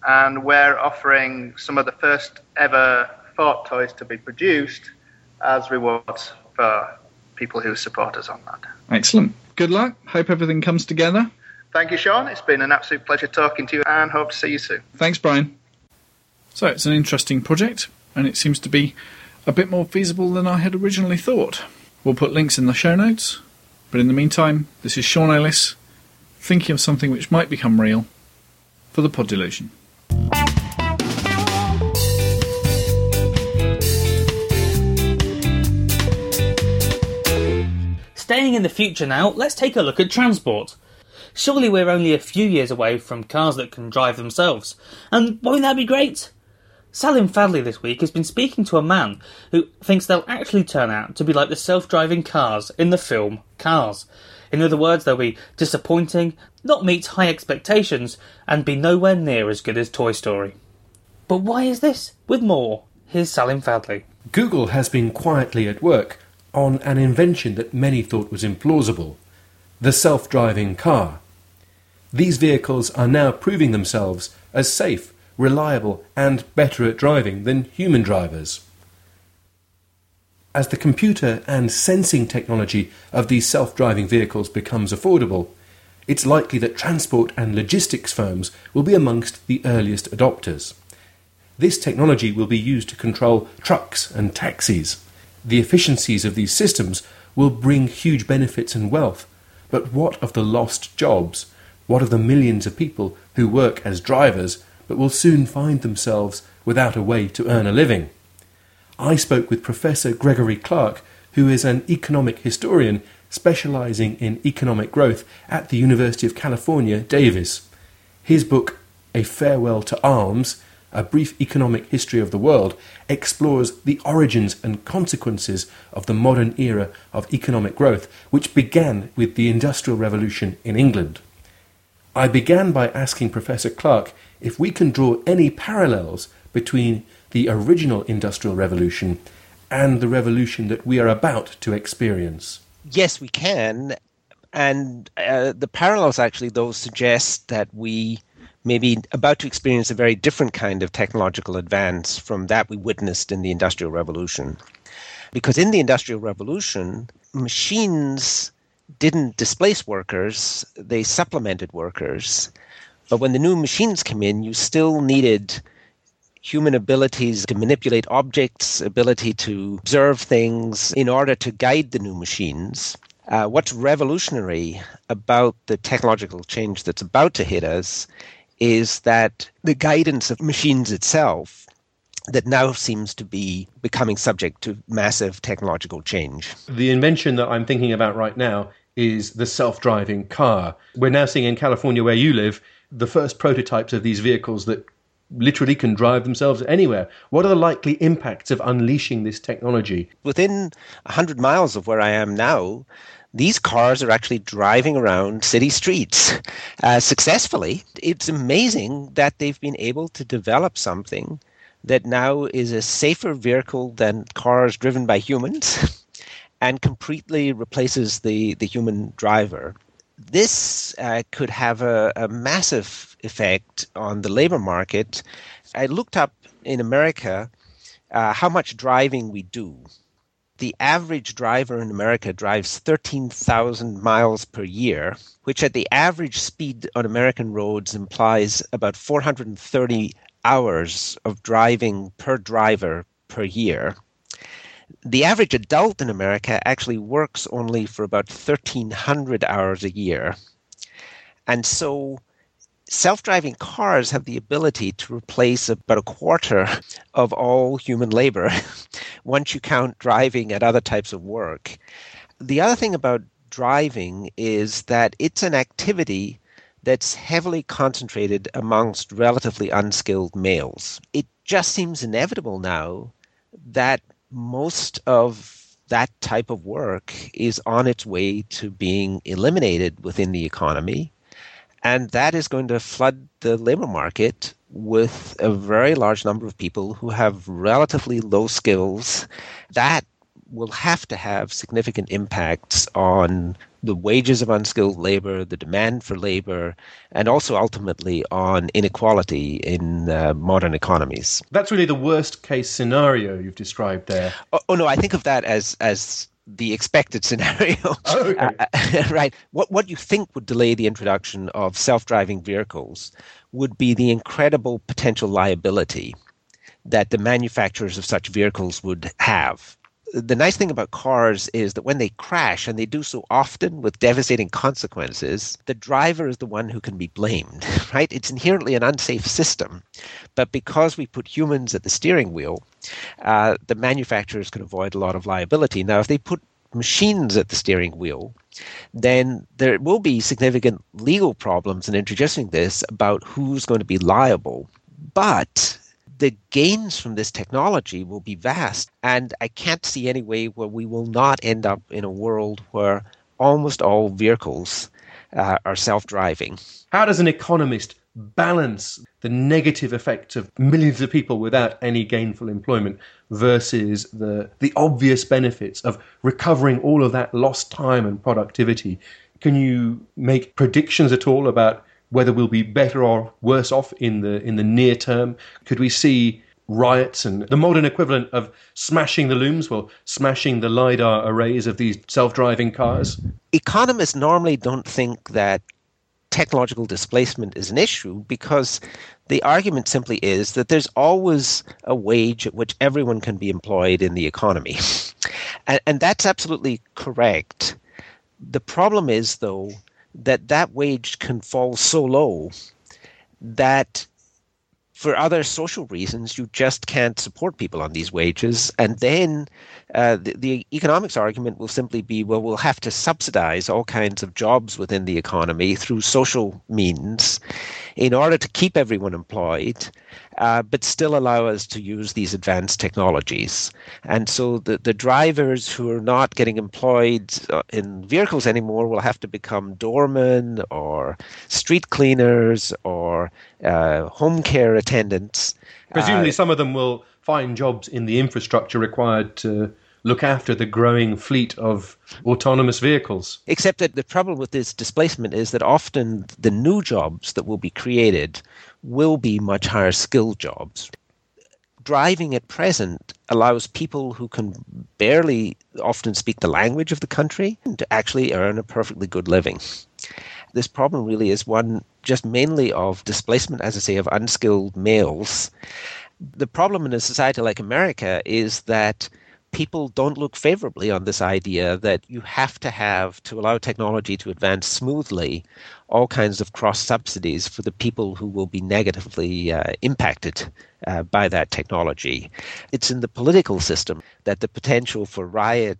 and we're offering some of the first ever Ford toys to be produced as rewards for people who support us on that. Excellent. Good luck. Hope everything comes together. Thank you, Sean. It's been an absolute pleasure talking to you, and hope to see you soon. Thanks, Brian. So it's an interesting project, and it seems to be a bit more feasible than I had originally thought. We'll put links in the show notes, but in the meantime, this is Sean Ellis, thinking of something which might become real for the Pod Delusion. Staying in the future now, let's take a look at transport. Surely we're only a few years away from cars that can drive themselves, and won't that be great? Salim Fadli this week has been speaking to a man who thinks they'll actually turn out to be like the self-driving cars in the film Cars. In other words, they'll be disappointing, not meet high expectations, and be nowhere near as good as Toy Story. But why is this? With more, here's Salim Fadli. Google has been quietly at work on an invention that many thought was implausible, the self-driving car. These vehicles are now proving themselves as safe, reliable and better at driving than human drivers. As the computer and sensing technology of these self-driving vehicles becomes affordable, it's likely that transport and logistics firms will be amongst the earliest adopters. This technology will be used to control trucks and taxis. The efficiencies of these systems will bring huge benefits and wealth, but what of the lost jobs? What of the millions of people who work as drivers but will soon find themselves without a way to earn a living? I spoke with Professor Gregory Clark, who is an economic historian specialising in economic growth at the University of California, Davis. His book, A Farewell to Arms, A Brief Economic History of the World, explores the origins and consequences of the modern era of economic growth, which began with the Industrial Revolution in England. I began by asking Professor Clark if we can draw any parallels between the original Industrial Revolution and the revolution that we are about to experience. Yes, we can. And uh, the parallels actually, though, suggest that we may be about to experience a very different kind of technological advance from that we witnessed in the Industrial Revolution. Because in the Industrial Revolution, machines didn't displace workers, they supplemented workers. But when the new machines came in, you still needed human abilities to manipulate objects, ability to observe things in order to guide the new machines. Uh, what's revolutionary about the technological change that's about to hit us is that the guidance of machines itself that now seems to be becoming subject to massive technological change. The invention that I'm thinking about right now is the self-driving car. We're now seeing in California, where you live, the first prototypes of these vehicles that literally can drive themselves anywhere. What are the likely impacts of unleashing this technology? Within one hundred miles of where I am now, these cars are actually driving around city streets uh, successfully. It's amazing that they've been able to develop something that now is a safer vehicle than cars driven by humans and completely replaces the, the human driver. This uh, could have a, a massive effect on the labor market. I looked up in America uh, how much driving we do. The average driver in America drives thirteen thousand miles per year, which at the average speed on American roads implies about four hundred thirty hours of driving per driver per year. The average adult in America actually works only for about thirteen hundred hours a year. And so self-driving cars have the ability to replace about a quarter of all human labor once you count driving and other types of work. The other thing about driving is that it's an activity that's heavily concentrated amongst relatively unskilled males. It just seems inevitable now that most of that type of work is on its way to being eliminated within the economy. And that is going to flood the labor market with a very large number of people who have relatively low skills. That will have to have significant impacts on the wages of unskilled labor, the demand for labor, and also ultimately on inequality in uh, modern economies. That's really the worst case scenario you've described there. Oh, oh no, I think of that as as the expected scenario. Oh, okay. uh, right. What what you think would delay the introduction of self-driving vehicles would be the incredible potential liability that the manufacturers of such vehicles would have. The nice thing about cars is that when they crash, and they do so often with devastating consequences, the driver is the one who can be blamed, right? It's inherently an unsafe system. But because we put humans at the steering wheel, uh, the manufacturers can avoid a lot of liability. Now, if they put machines at the steering wheel, then there will be significant legal problems in introducing this about who's going to be liable. But the gains from this technology will be vast, and I can't see any way where we will not end up in a world where almost all vehicles uh, are self-driving. How does an economist balance the negative effects of millions of people without any gainful employment versus the the obvious benefits of recovering all of that lost time and productivity? Can you make predictions at all about whether we'll be better or worse off in the in the near term? Could we see riots and the modern equivalent of smashing the looms, well, smashing the LiDAR arrays of these self-driving cars? Economists normally don't think that technological displacement is an issue because the argument simply is that there's always a wage at which everyone can be employed in the economy. And, and that's absolutely correct. The problem is, though, that that wage can fall so low that for other social reasons, you just can't support people on these wages. And then uh, the, the economics argument will simply be, well, we'll have to subsidize all kinds of jobs within the economy through social means in order to keep everyone employed, uh, but still allow us to use these advanced technologies. And so the, the drivers who are not getting employed in vehicles anymore will have to become doormen or street cleaners or uh, home care attendants. Presumably Uh, some of them will find jobs in the infrastructure required to look after the growing fleet of autonomous vehicles. Except that the problem with this displacement is that often the new jobs that will be created will be much higher skilled jobs. Driving at present allows people who can barely often speak the language of the country to actually earn a perfectly good living. This problem really is one just mainly of displacement, as I say, of unskilled males. The problem in a society like America is that people don't look favorably on this idea that you have to have, to allow technology to advance smoothly, all kinds of cross-subsidies for the people who will be negatively uh, impacted uh, by that technology. It's in the political system that the potential for riot,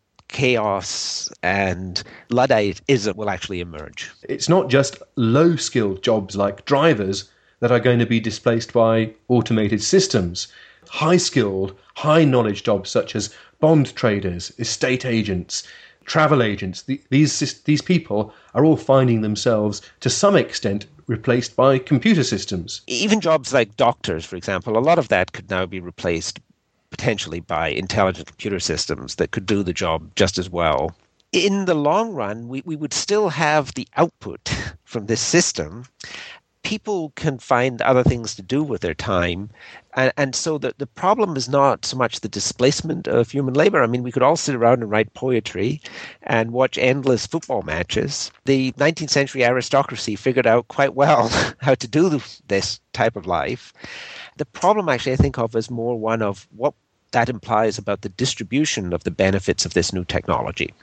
chaos, and Ludditism will actually emerge. It's not just low-skilled jobs like drivers that are going to be displaced by automated systems. High-skilled, high-knowledge jobs such as bond traders, estate agents, travel agents, the, these these people are all finding themselves, to some extent, replaced by computer systems. Even jobs like doctors, for example, a lot of that could now be replaced potentially by intelligent computer systems that could do the job just as well. In the long run, we, we would still have the output from this system. People can find other things to do with their time. And, and so the, the problem is not so much the displacement of human labor. I mean, we could all sit around and write poetry and watch endless football matches. The nineteenth century aristocracy figured out quite well how to do this type of life. The problem actually I think of as more one of what that implies about the distribution of the benefits of this new technology.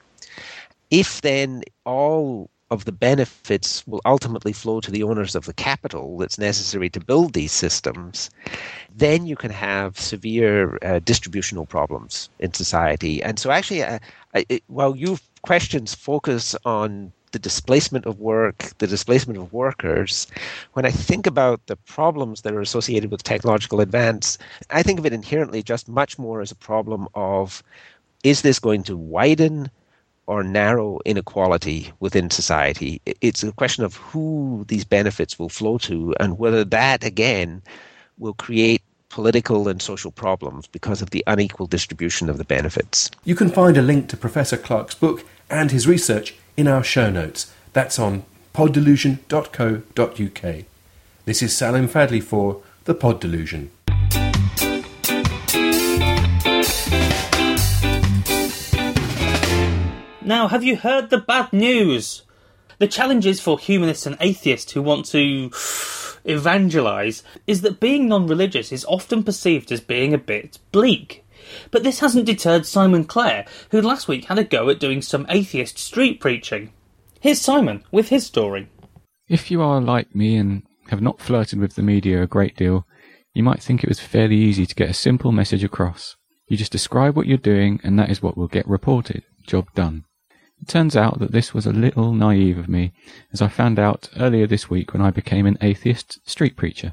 If then all of the benefits will ultimately flow to the owners of the capital that's necessary to build these systems, then you can have severe uh, distributional problems in society. And so actually, uh, it, while your questions focus on the displacement of work, the displacement of workers, when I think about the problems that are associated with technological advance, I think of it inherently just much more as a problem of, is this going to widen or narrow inequality within society? It's a question of who these benefits will flow to and whether that, again, will create political and social problems because of the unequal distribution of the benefits. You can find a link to Professor Clarke's book and his research in our show notes. That's on pod delusion dot co dot uk. This is Salim Fadley for The Pod Delusion. Now, have you heard the bad news? The challenges for humanists and atheists who want to evangelise is that being non-religious is often perceived as being a bit bleak. But this hasn't deterred Simon Clare, who last week had a go at doing some atheist street preaching. Here's Simon with his story. If you are like me and have not flirted with the media a great deal, you might think it was fairly easy to get a simple message across. You just describe what you're doing and that is what will get reported. Job done. It turns out that this was a little naive of me, as I found out earlier this week when I became an atheist street preacher.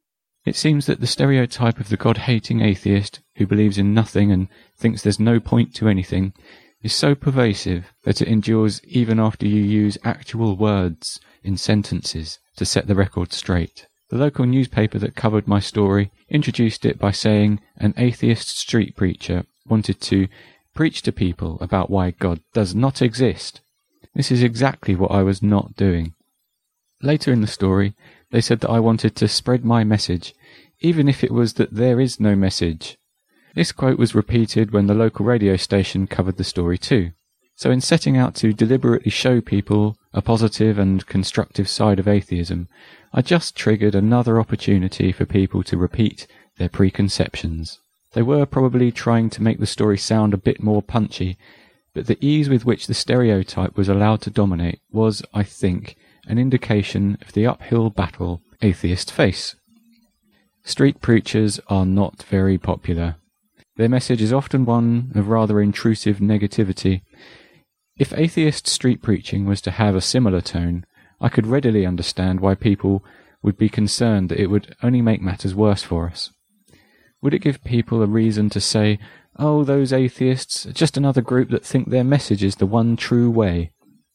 It seems that the stereotype of the God-hating atheist who believes in nothing and thinks there's no point to anything is so pervasive that it endures even after you use actual words in sentences to set the record straight. The local newspaper that covered my story introduced it by saying an atheist street preacher wanted to preach to people about why God does not exist. This is exactly what I was not doing. Later in the story, they said that I wanted to spread my message, even if it was that there is no message. This quote was repeated when the local radio station covered the story too. So in setting out to deliberately show people a positive and constructive side of atheism, I just triggered another opportunity for people to repeat their preconceptions. They were probably trying to make the story sound a bit more punchy, but the ease with which the stereotype was allowed to dominate was, I think, an indication of the uphill battle atheists face. Street preachers are not very popular. Their message is often one of rather intrusive negativity. If atheist street preaching was to have a similar tone, I could readily understand why people would be concerned that it would only make matters worse for us. Would it give people a reason to say, oh, those atheists are just another group that think their message is the one true way?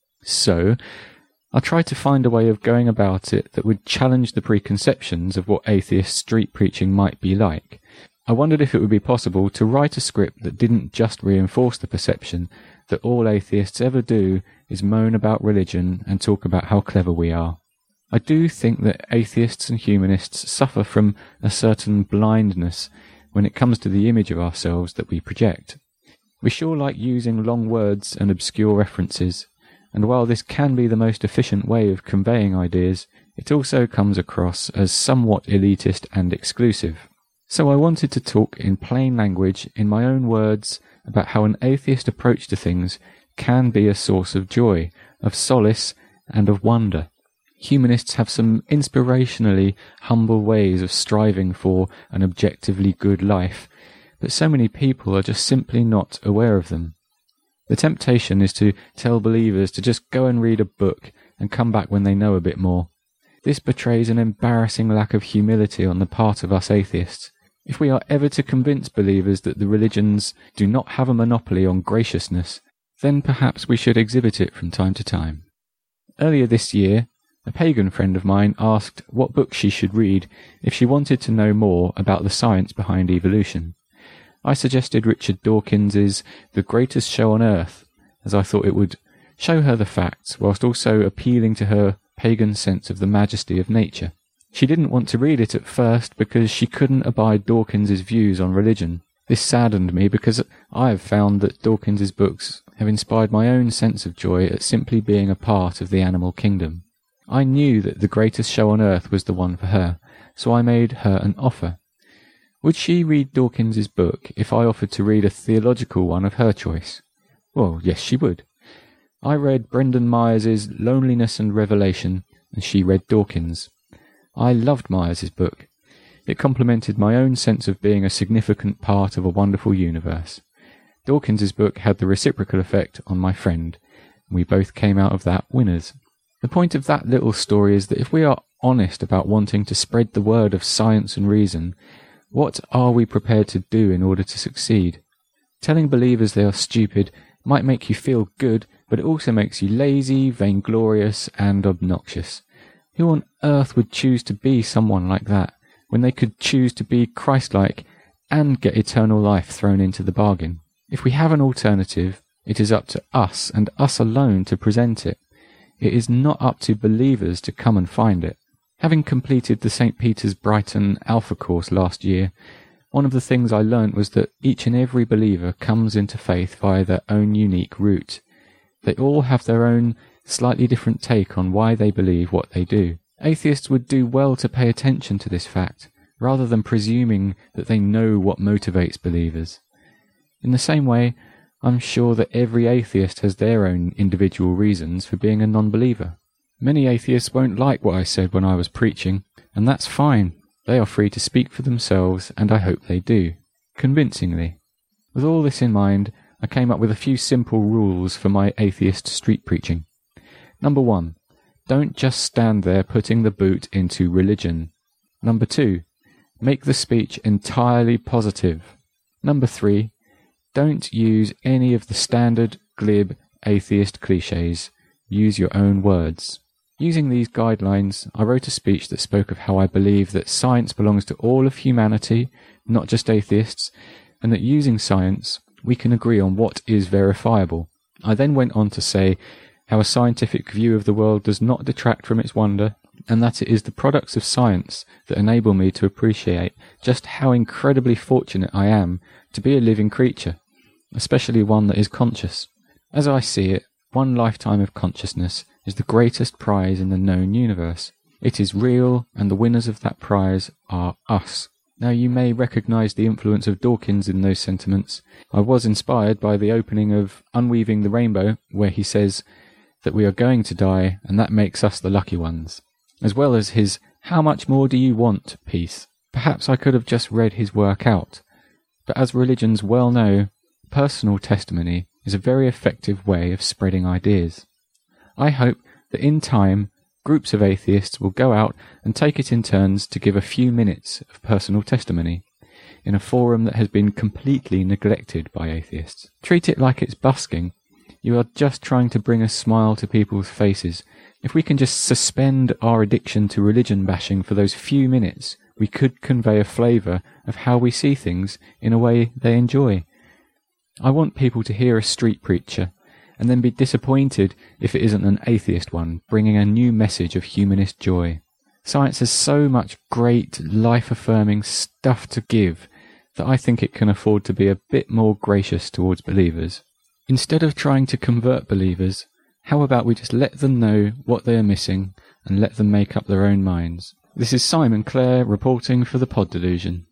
So, I tried to find a way of going about it that would challenge the preconceptions of what atheist street preaching might be like. I wondered if it would be possible to write a script that didn't just reinforce the perception that all atheists ever do is moan about religion and talk about how clever we are. I do think that atheists and humanists suffer from a certain blindness when it comes to the image of ourselves that we project. We sure like using long words and obscure references, and while this can be the most efficient way of conveying ideas, it also comes across as somewhat elitist and exclusive. So I wanted to talk in plain language, in my own words, about how an atheist approach to things can be a source of joy, of solace, and of wonder. Humanists have some inspirationally humble ways of striving for an objectively good life, but so many people are just simply not aware of them. The temptation is to tell believers to just go and read a book and come back when they know a bit more. This betrays an embarrassing lack of humility on the part of us atheists. If we are ever to convince believers that the religions do not have a monopoly on graciousness, then perhaps we should exhibit it from time to time. Earlier this year, a pagan friend of mine asked what book she should read if she wanted to know more about the science behind evolution. I suggested Richard Dawkins's The Greatest Show on Earth, as I thought it would show her the facts whilst also appealing to her pagan sense of the majesty of nature. She didn't want to read it at first because she couldn't abide Dawkins's views on religion. This saddened me because I have found that Dawkins's books have inspired my own sense of joy at simply being a part of the animal kingdom. I knew that The Greatest Show on Earth was the one for her, so I made her an offer. Would she read Dawkins's book if I offered to read a theological one of her choice? Well, yes, she would. I read Brendan Myers's Loneliness and Revelation, and she read Dawkins. I loved Myers's book. It complemented my own sense of being a significant part of a wonderful universe. Dawkins's book had the reciprocal effect on my friend, and we both came out of that winners. The point of that little story is that if we are honest about wanting to spread the word of science and reason, what are we prepared to do in order to succeed? Telling believers they are stupid might make you feel good, but it also makes you lazy, vainglorious, and obnoxious. Who on earth would choose to be someone like that? when they could choose to be Christ-like and get eternal life thrown into the bargain? If we have an alternative, it is up to us and us alone to present it. It is not up to believers to come and find it. Having completed the Saint Peter's Brighton Alpha course last year, one of the things I learnt was that each and every believer comes into faith via their own unique route. They all have their own slightly different take on why they believe what they do. Atheists would do well to pay attention to this fact, rather than presuming that they know what motivates believers. In the same way, I'm sure that every atheist has their own individual reasons for being a non-believer. Many atheists won't like what I said when I was preaching, and that's fine. They are free to speak for themselves, and I hope they do, convincingly. With all this in mind, I came up with a few simple rules for my atheist street preaching. Number one, don't just stand there putting the boot into religion. Number two, make the speech entirely positive. Number three, don't use any of the standard, glib, atheist cliches. Use your own words. Using these guidelines, I wrote a speech that spoke of how I believe that science belongs to all of humanity, not just atheists, and that using science, we can agree on what is verifiable. I then went on to say how a scientific view of the world does not detract from its wonder, and that it is the products of science that enable me to appreciate just how incredibly fortunate I am to be a living creature, especially one that is conscious. As I see it, one lifetime of consciousness is the greatest prize in the known universe. It is real, and the winners of that prize are us. Now, you may recognise the influence of Dawkins in those sentiments. I was inspired by the opening of Unweaving the Rainbow, where he says that we are going to die, and that makes us the lucky ones, as well as his "How much more do you want?" piece. Perhaps I could have just read his work out, but as religions well know, personal testimony is a very effective way of spreading ideas. I hope that in time, groups of atheists will go out and take it in turns to give a few minutes of personal testimony in a forum that has been completely neglected by atheists. Treat it like it's busking. You are just trying to bring a smile to people's faces. If we can just suspend our addiction to religion bashing for those few minutes, we could convey a flavour of how we see things in a way they enjoy. I want people to hear a street preacher and then be disappointed if it isn't an atheist one, bringing a new message of humanist joy. Science has so much great, life-affirming stuff to give that I think it can afford to be a bit more gracious towards believers. Instead of trying to convert believers, how about we just let them know what they are missing and let them make up their own minds? This is Simon Clare reporting for the Pod Delusion.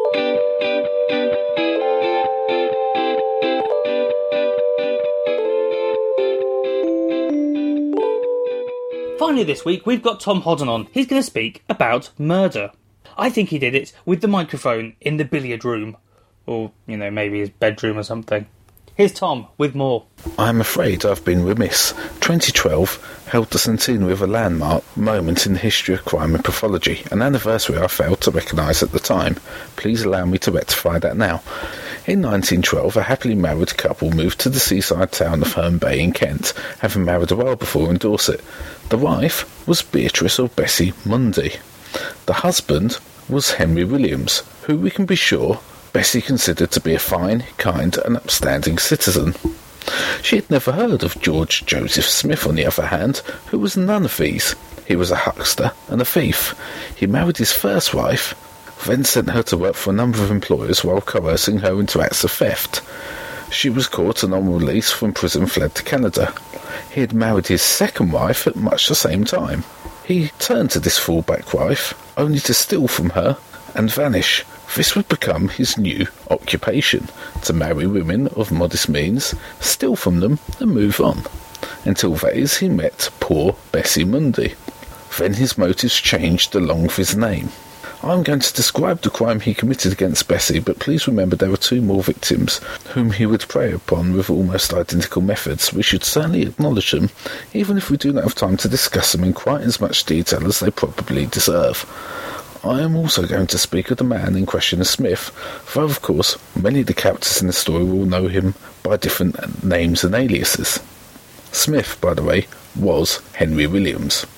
Finally this week, we've got Tom Hodden on. He's going to speak about murder. I think he did it with the microphone in the billiard room. Or, you know, maybe his bedroom or something. Here's Tom with more. I'm afraid I've been remiss. twenty twelve held the centenary of a landmark moment in the history of crime and pathology, an anniversary I failed to recognise at the time. Please allow me to rectify that now. In nineteen twelve, a happily married couple moved to the seaside town of Herne Bay in Kent, having married a while before in Dorset. The wife was Beatrice or Bessie Mundy. The husband was Henry Williams, who we can be sure Bessie considered to be a fine, kind and upstanding citizen. She had never heard of George Joseph Smith, on the other hand, who was none of these. He was a huckster and a thief. He married his first wife, then sent her to work for a number of employers while coercing her into acts of theft. She was caught and on release from prison fled to Canada. He had married his second wife at much the same time. He turned to this fallback wife, only to steal from her and vanish. This would become his new occupation, to marry women of modest means, steal from them and move on. Until that is he met poor Bessie Mundy. Then his motives changed along with his name. I'm going to describe the crime he committed against Bessie, but please remember there were two more victims whom he would prey upon with almost identical methods. We should certainly acknowledge them, even if we do not have time to discuss them in quite as much detail as they probably deserve. I am also going to speak of the man in question as Smith, though of course many of the characters in the story will know him by different names and aliases. Smith, by the way, was Henry Williams.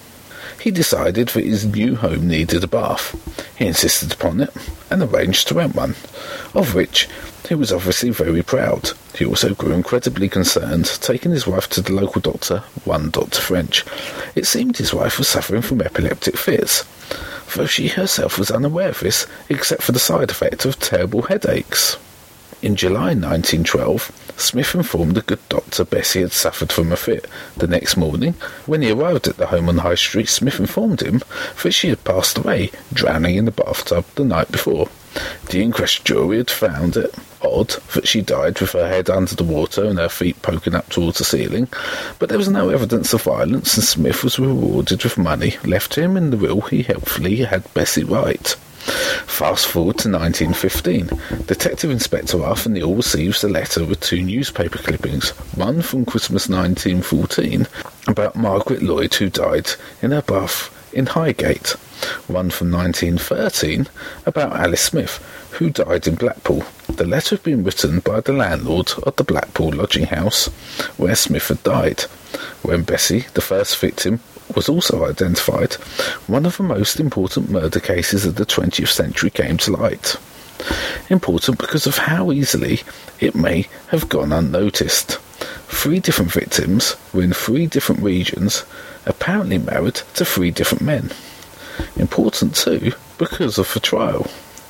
he decided that his new home needed a bath. He insisted upon it and arranged to rent one, of which he was obviously very proud. He also grew incredibly concerned, taking his wife to the local doctor, one Doctor French. It seemed his wife was suffering from epileptic fits, though she herself was unaware of this, except for the side effect of terrible headaches. In July nineteen twelve, Smith informed the good doctor Bessie had suffered from a fit. The next morning, when he arrived at the home on High Street, Smith informed him that she had passed away, drowning in the bathtub the night before. The inquest jury had found it odd that she died with her head under the water and her feet poking up towards the ceiling, but there was no evidence of violence, and Smith was rewarded with money left to him in the will he helpfully had Bessie write. Fast forward to nineteen fifteen. Detective Inspector Arthur Neal receives a letter with two newspaper clippings, one from Christmas nineteen fourteen about Margaret Lloyd, who died in her bath in Highgate, one from nineteen thirteen about Alice Smith, who died in Blackpool. The letter had been written by the landlord of the Blackpool lodging house where Smith had died. When Bessie, the first victim, was also identified, one of the most important murder cases of the twentieth century came to light. Important because of how easily it may have gone unnoticed. Three different victims were in three different regions, apparently married to three different men. Important too because of the trial.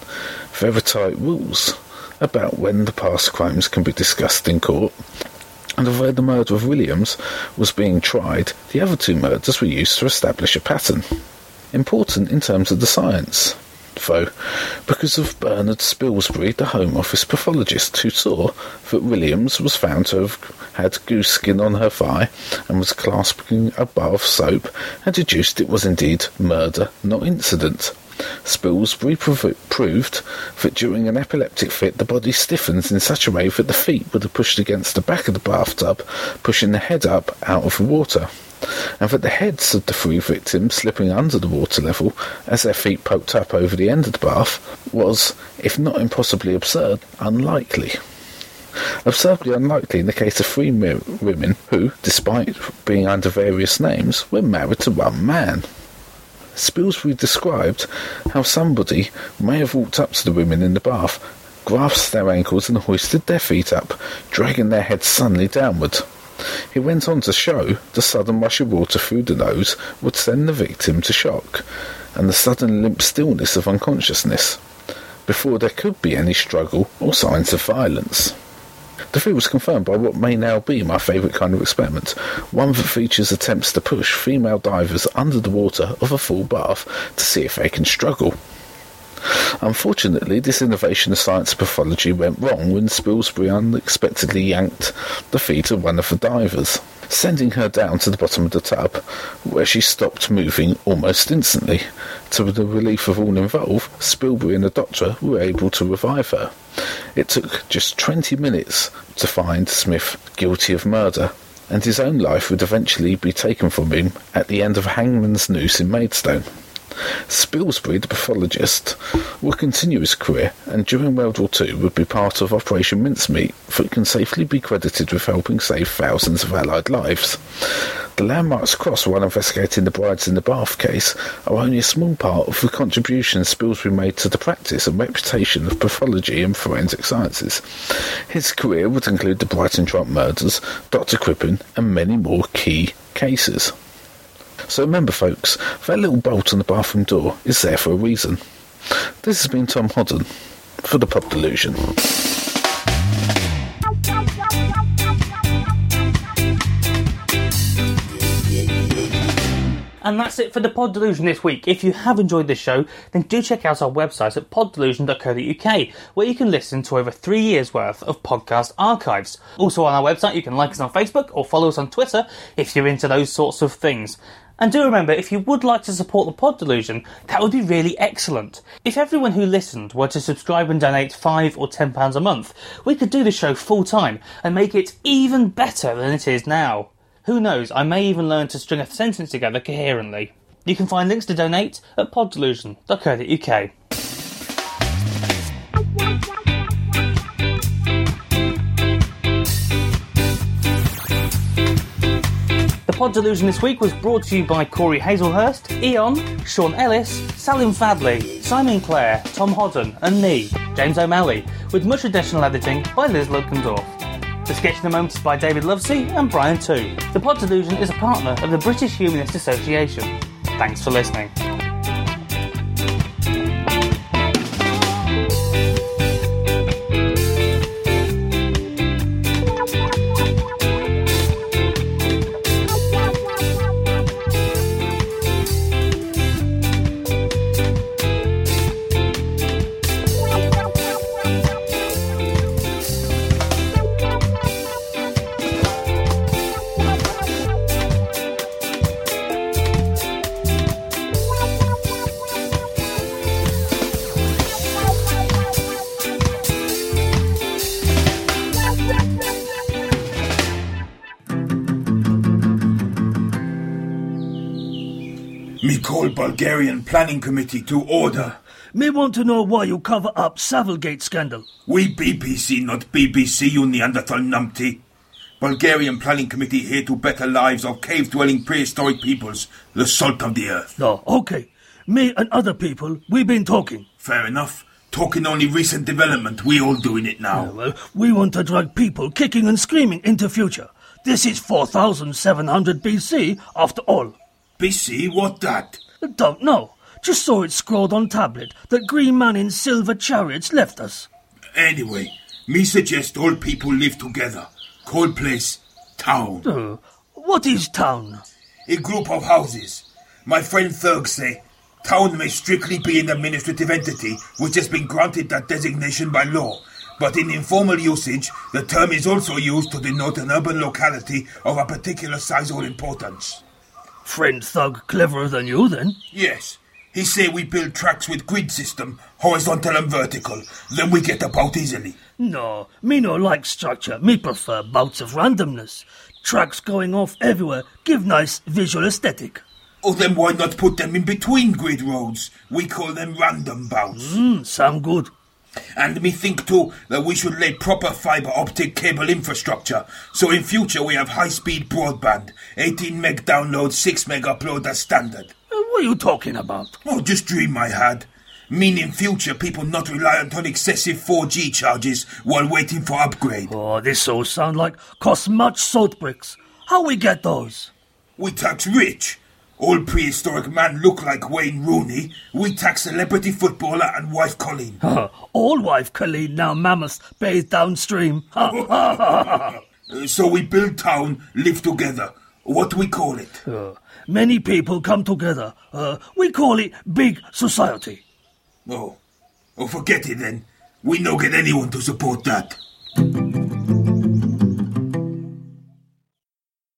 Very tight rules about when the past crimes can be discussed in court, and although the murder of Williams was being tried, the other two murders were used to establish a pattern. Important in terms of the science, though, because of Bernard Spilsbury, the Home Office pathologist, who saw that Williams was found to have had goose skin on her thigh and was clasping a bar of soap, and deduced it was indeed murder, not incident. Spilsbury prov- proved that during an epileptic fit the body stiffens in such a way that the feet would have pushed against the back of the bathtub, pushing the head up out of the water, and that the heads of the three victims slipping under the water level as their feet poked up over the end of the bath was, if not impossibly absurd, unlikely. Absurdly unlikely in the case of three mi- women who, despite being under various names, were married to one man. Spilsbury described how somebody may have walked up to the women in the bath, grasped their ankles and hoisted their feet up, dragging their heads suddenly downward. He went on to show the sudden rush of water through the nose would send the victim to shock, and the sudden limp stillness of unconsciousness, before there could be any struggle or signs of violence. The theory was confirmed by what may now be my favourite kind of experiment, one that features attempts to push female divers under the water of a full bath to see if they can struggle. Unfortunately, this innovation of science pathology went wrong when Spilsbury unexpectedly yanked the feet of one of the divers, sending her down to the bottom of the tub, where she stopped moving almost instantly. To the relief of all involved, Spilsbury and the doctor were able to revive her. It took just twenty minutes to find Smith guilty of murder, and his own life would eventually be taken from him at the end of a hangman's noose in Maidstone. Spilsbury, the pathologist, would continue his career, and during World War Two would be part of Operation Mincemeat that can safely be credited with helping save thousands of Allied lives. The Landmarks Cross, while investigating the brides in the Bath case, are only a small part of the contributions Spilsbury made to the practice and reputation of pathology and forensic sciences. His career would include the Brighton Trump murders, Doctor Crippen, and many more key cases. So remember, folks, that little bolt on the bathroom door is there for a reason. This has been Tom Hodden for the Pod Delusion. And that's it for the Pod Delusion this week. If you have enjoyed this show, then do check out our website at pod delusion dot co dot uk, where you can listen to over three years' worth of podcast archives. Also on our website, you can like us on Facebook or follow us on Twitter if you're into those sorts of things. And do remember, if you would like to support the Pod Delusion, that would be really excellent. If everyone who listened were to subscribe and donate five or ten pounds a month, we could do the show full time and make it even better than it is now. Who knows, I may even learn to string a sentence together coherently. You can find links to donate at pod delusion dot co dot uk. The Pod Delusion this week was brought to you by Corey Hazelhurst, Eon, Sean Ellis, Salim Fadley, Simon Clare, Tom Hodden and me, James O'Malley, with much additional editing by Liz Lukendorf. The Sketch in the Moment is by David Lovesey and Brian Tu. The Pod Delusion is a partner of the British Humanist Association. Thanks for listening. Me call Bulgarian Planning Committee to order. Me want to know why you cover up Savilgate scandal. We B B C, not B B C, you Neanderthal numpty. Bulgarian Planning Committee here to better lives of cave-dwelling prehistoric peoples, the salt of the earth. No, okay. Me and other people, we been talking. Fair enough. Talking only recent development, we all doing it now. Yeah, well, we want to drag people kicking and screaming into future. This is four thousand seven hundred B C, after all. B C, what that? Don't know. Just saw it scrawled on tablet that green man in silver chariots left us. Anyway, me suggest all people live together. Call place town. Uh, what is town? A group of houses. My friend Thurg say town may strictly be an administrative entity which has been granted that designation by law, but in informal usage the term is also used to denote an urban locality of a particular size or importance. Friend Thug cleverer than you, then? Yes. He say we build tracks with grid system, horizontal and vertical, then we get about easily. No, me no like structure. Me prefer bouts of randomness. Tracks going off everywhere give nice visual aesthetic. Oh, then why not put them in between grid roads? We call them random bouts. Hmm, sound good. And me think too that we should lay proper fibre optic cable infrastructure, so in future we have high-speed broadband, eighteen meg download, six meg upload as standard. What are you talking about? Oh, just dream I had. Mean in future people not reliant on excessive four G charges while waiting for upgrade. Oh, this all sound like cost much salt bricks. How we get those? We tax rich. All prehistoric man look like Wayne Rooney. We tax celebrity footballer and wife Colleen. Uh, all wife Colleen now mammoth bathe downstream. uh, so we build town, live together. What we call it? Uh, many people come together. Uh, we call it big society. Oh, oh, forget it then. We no get anyone to support that.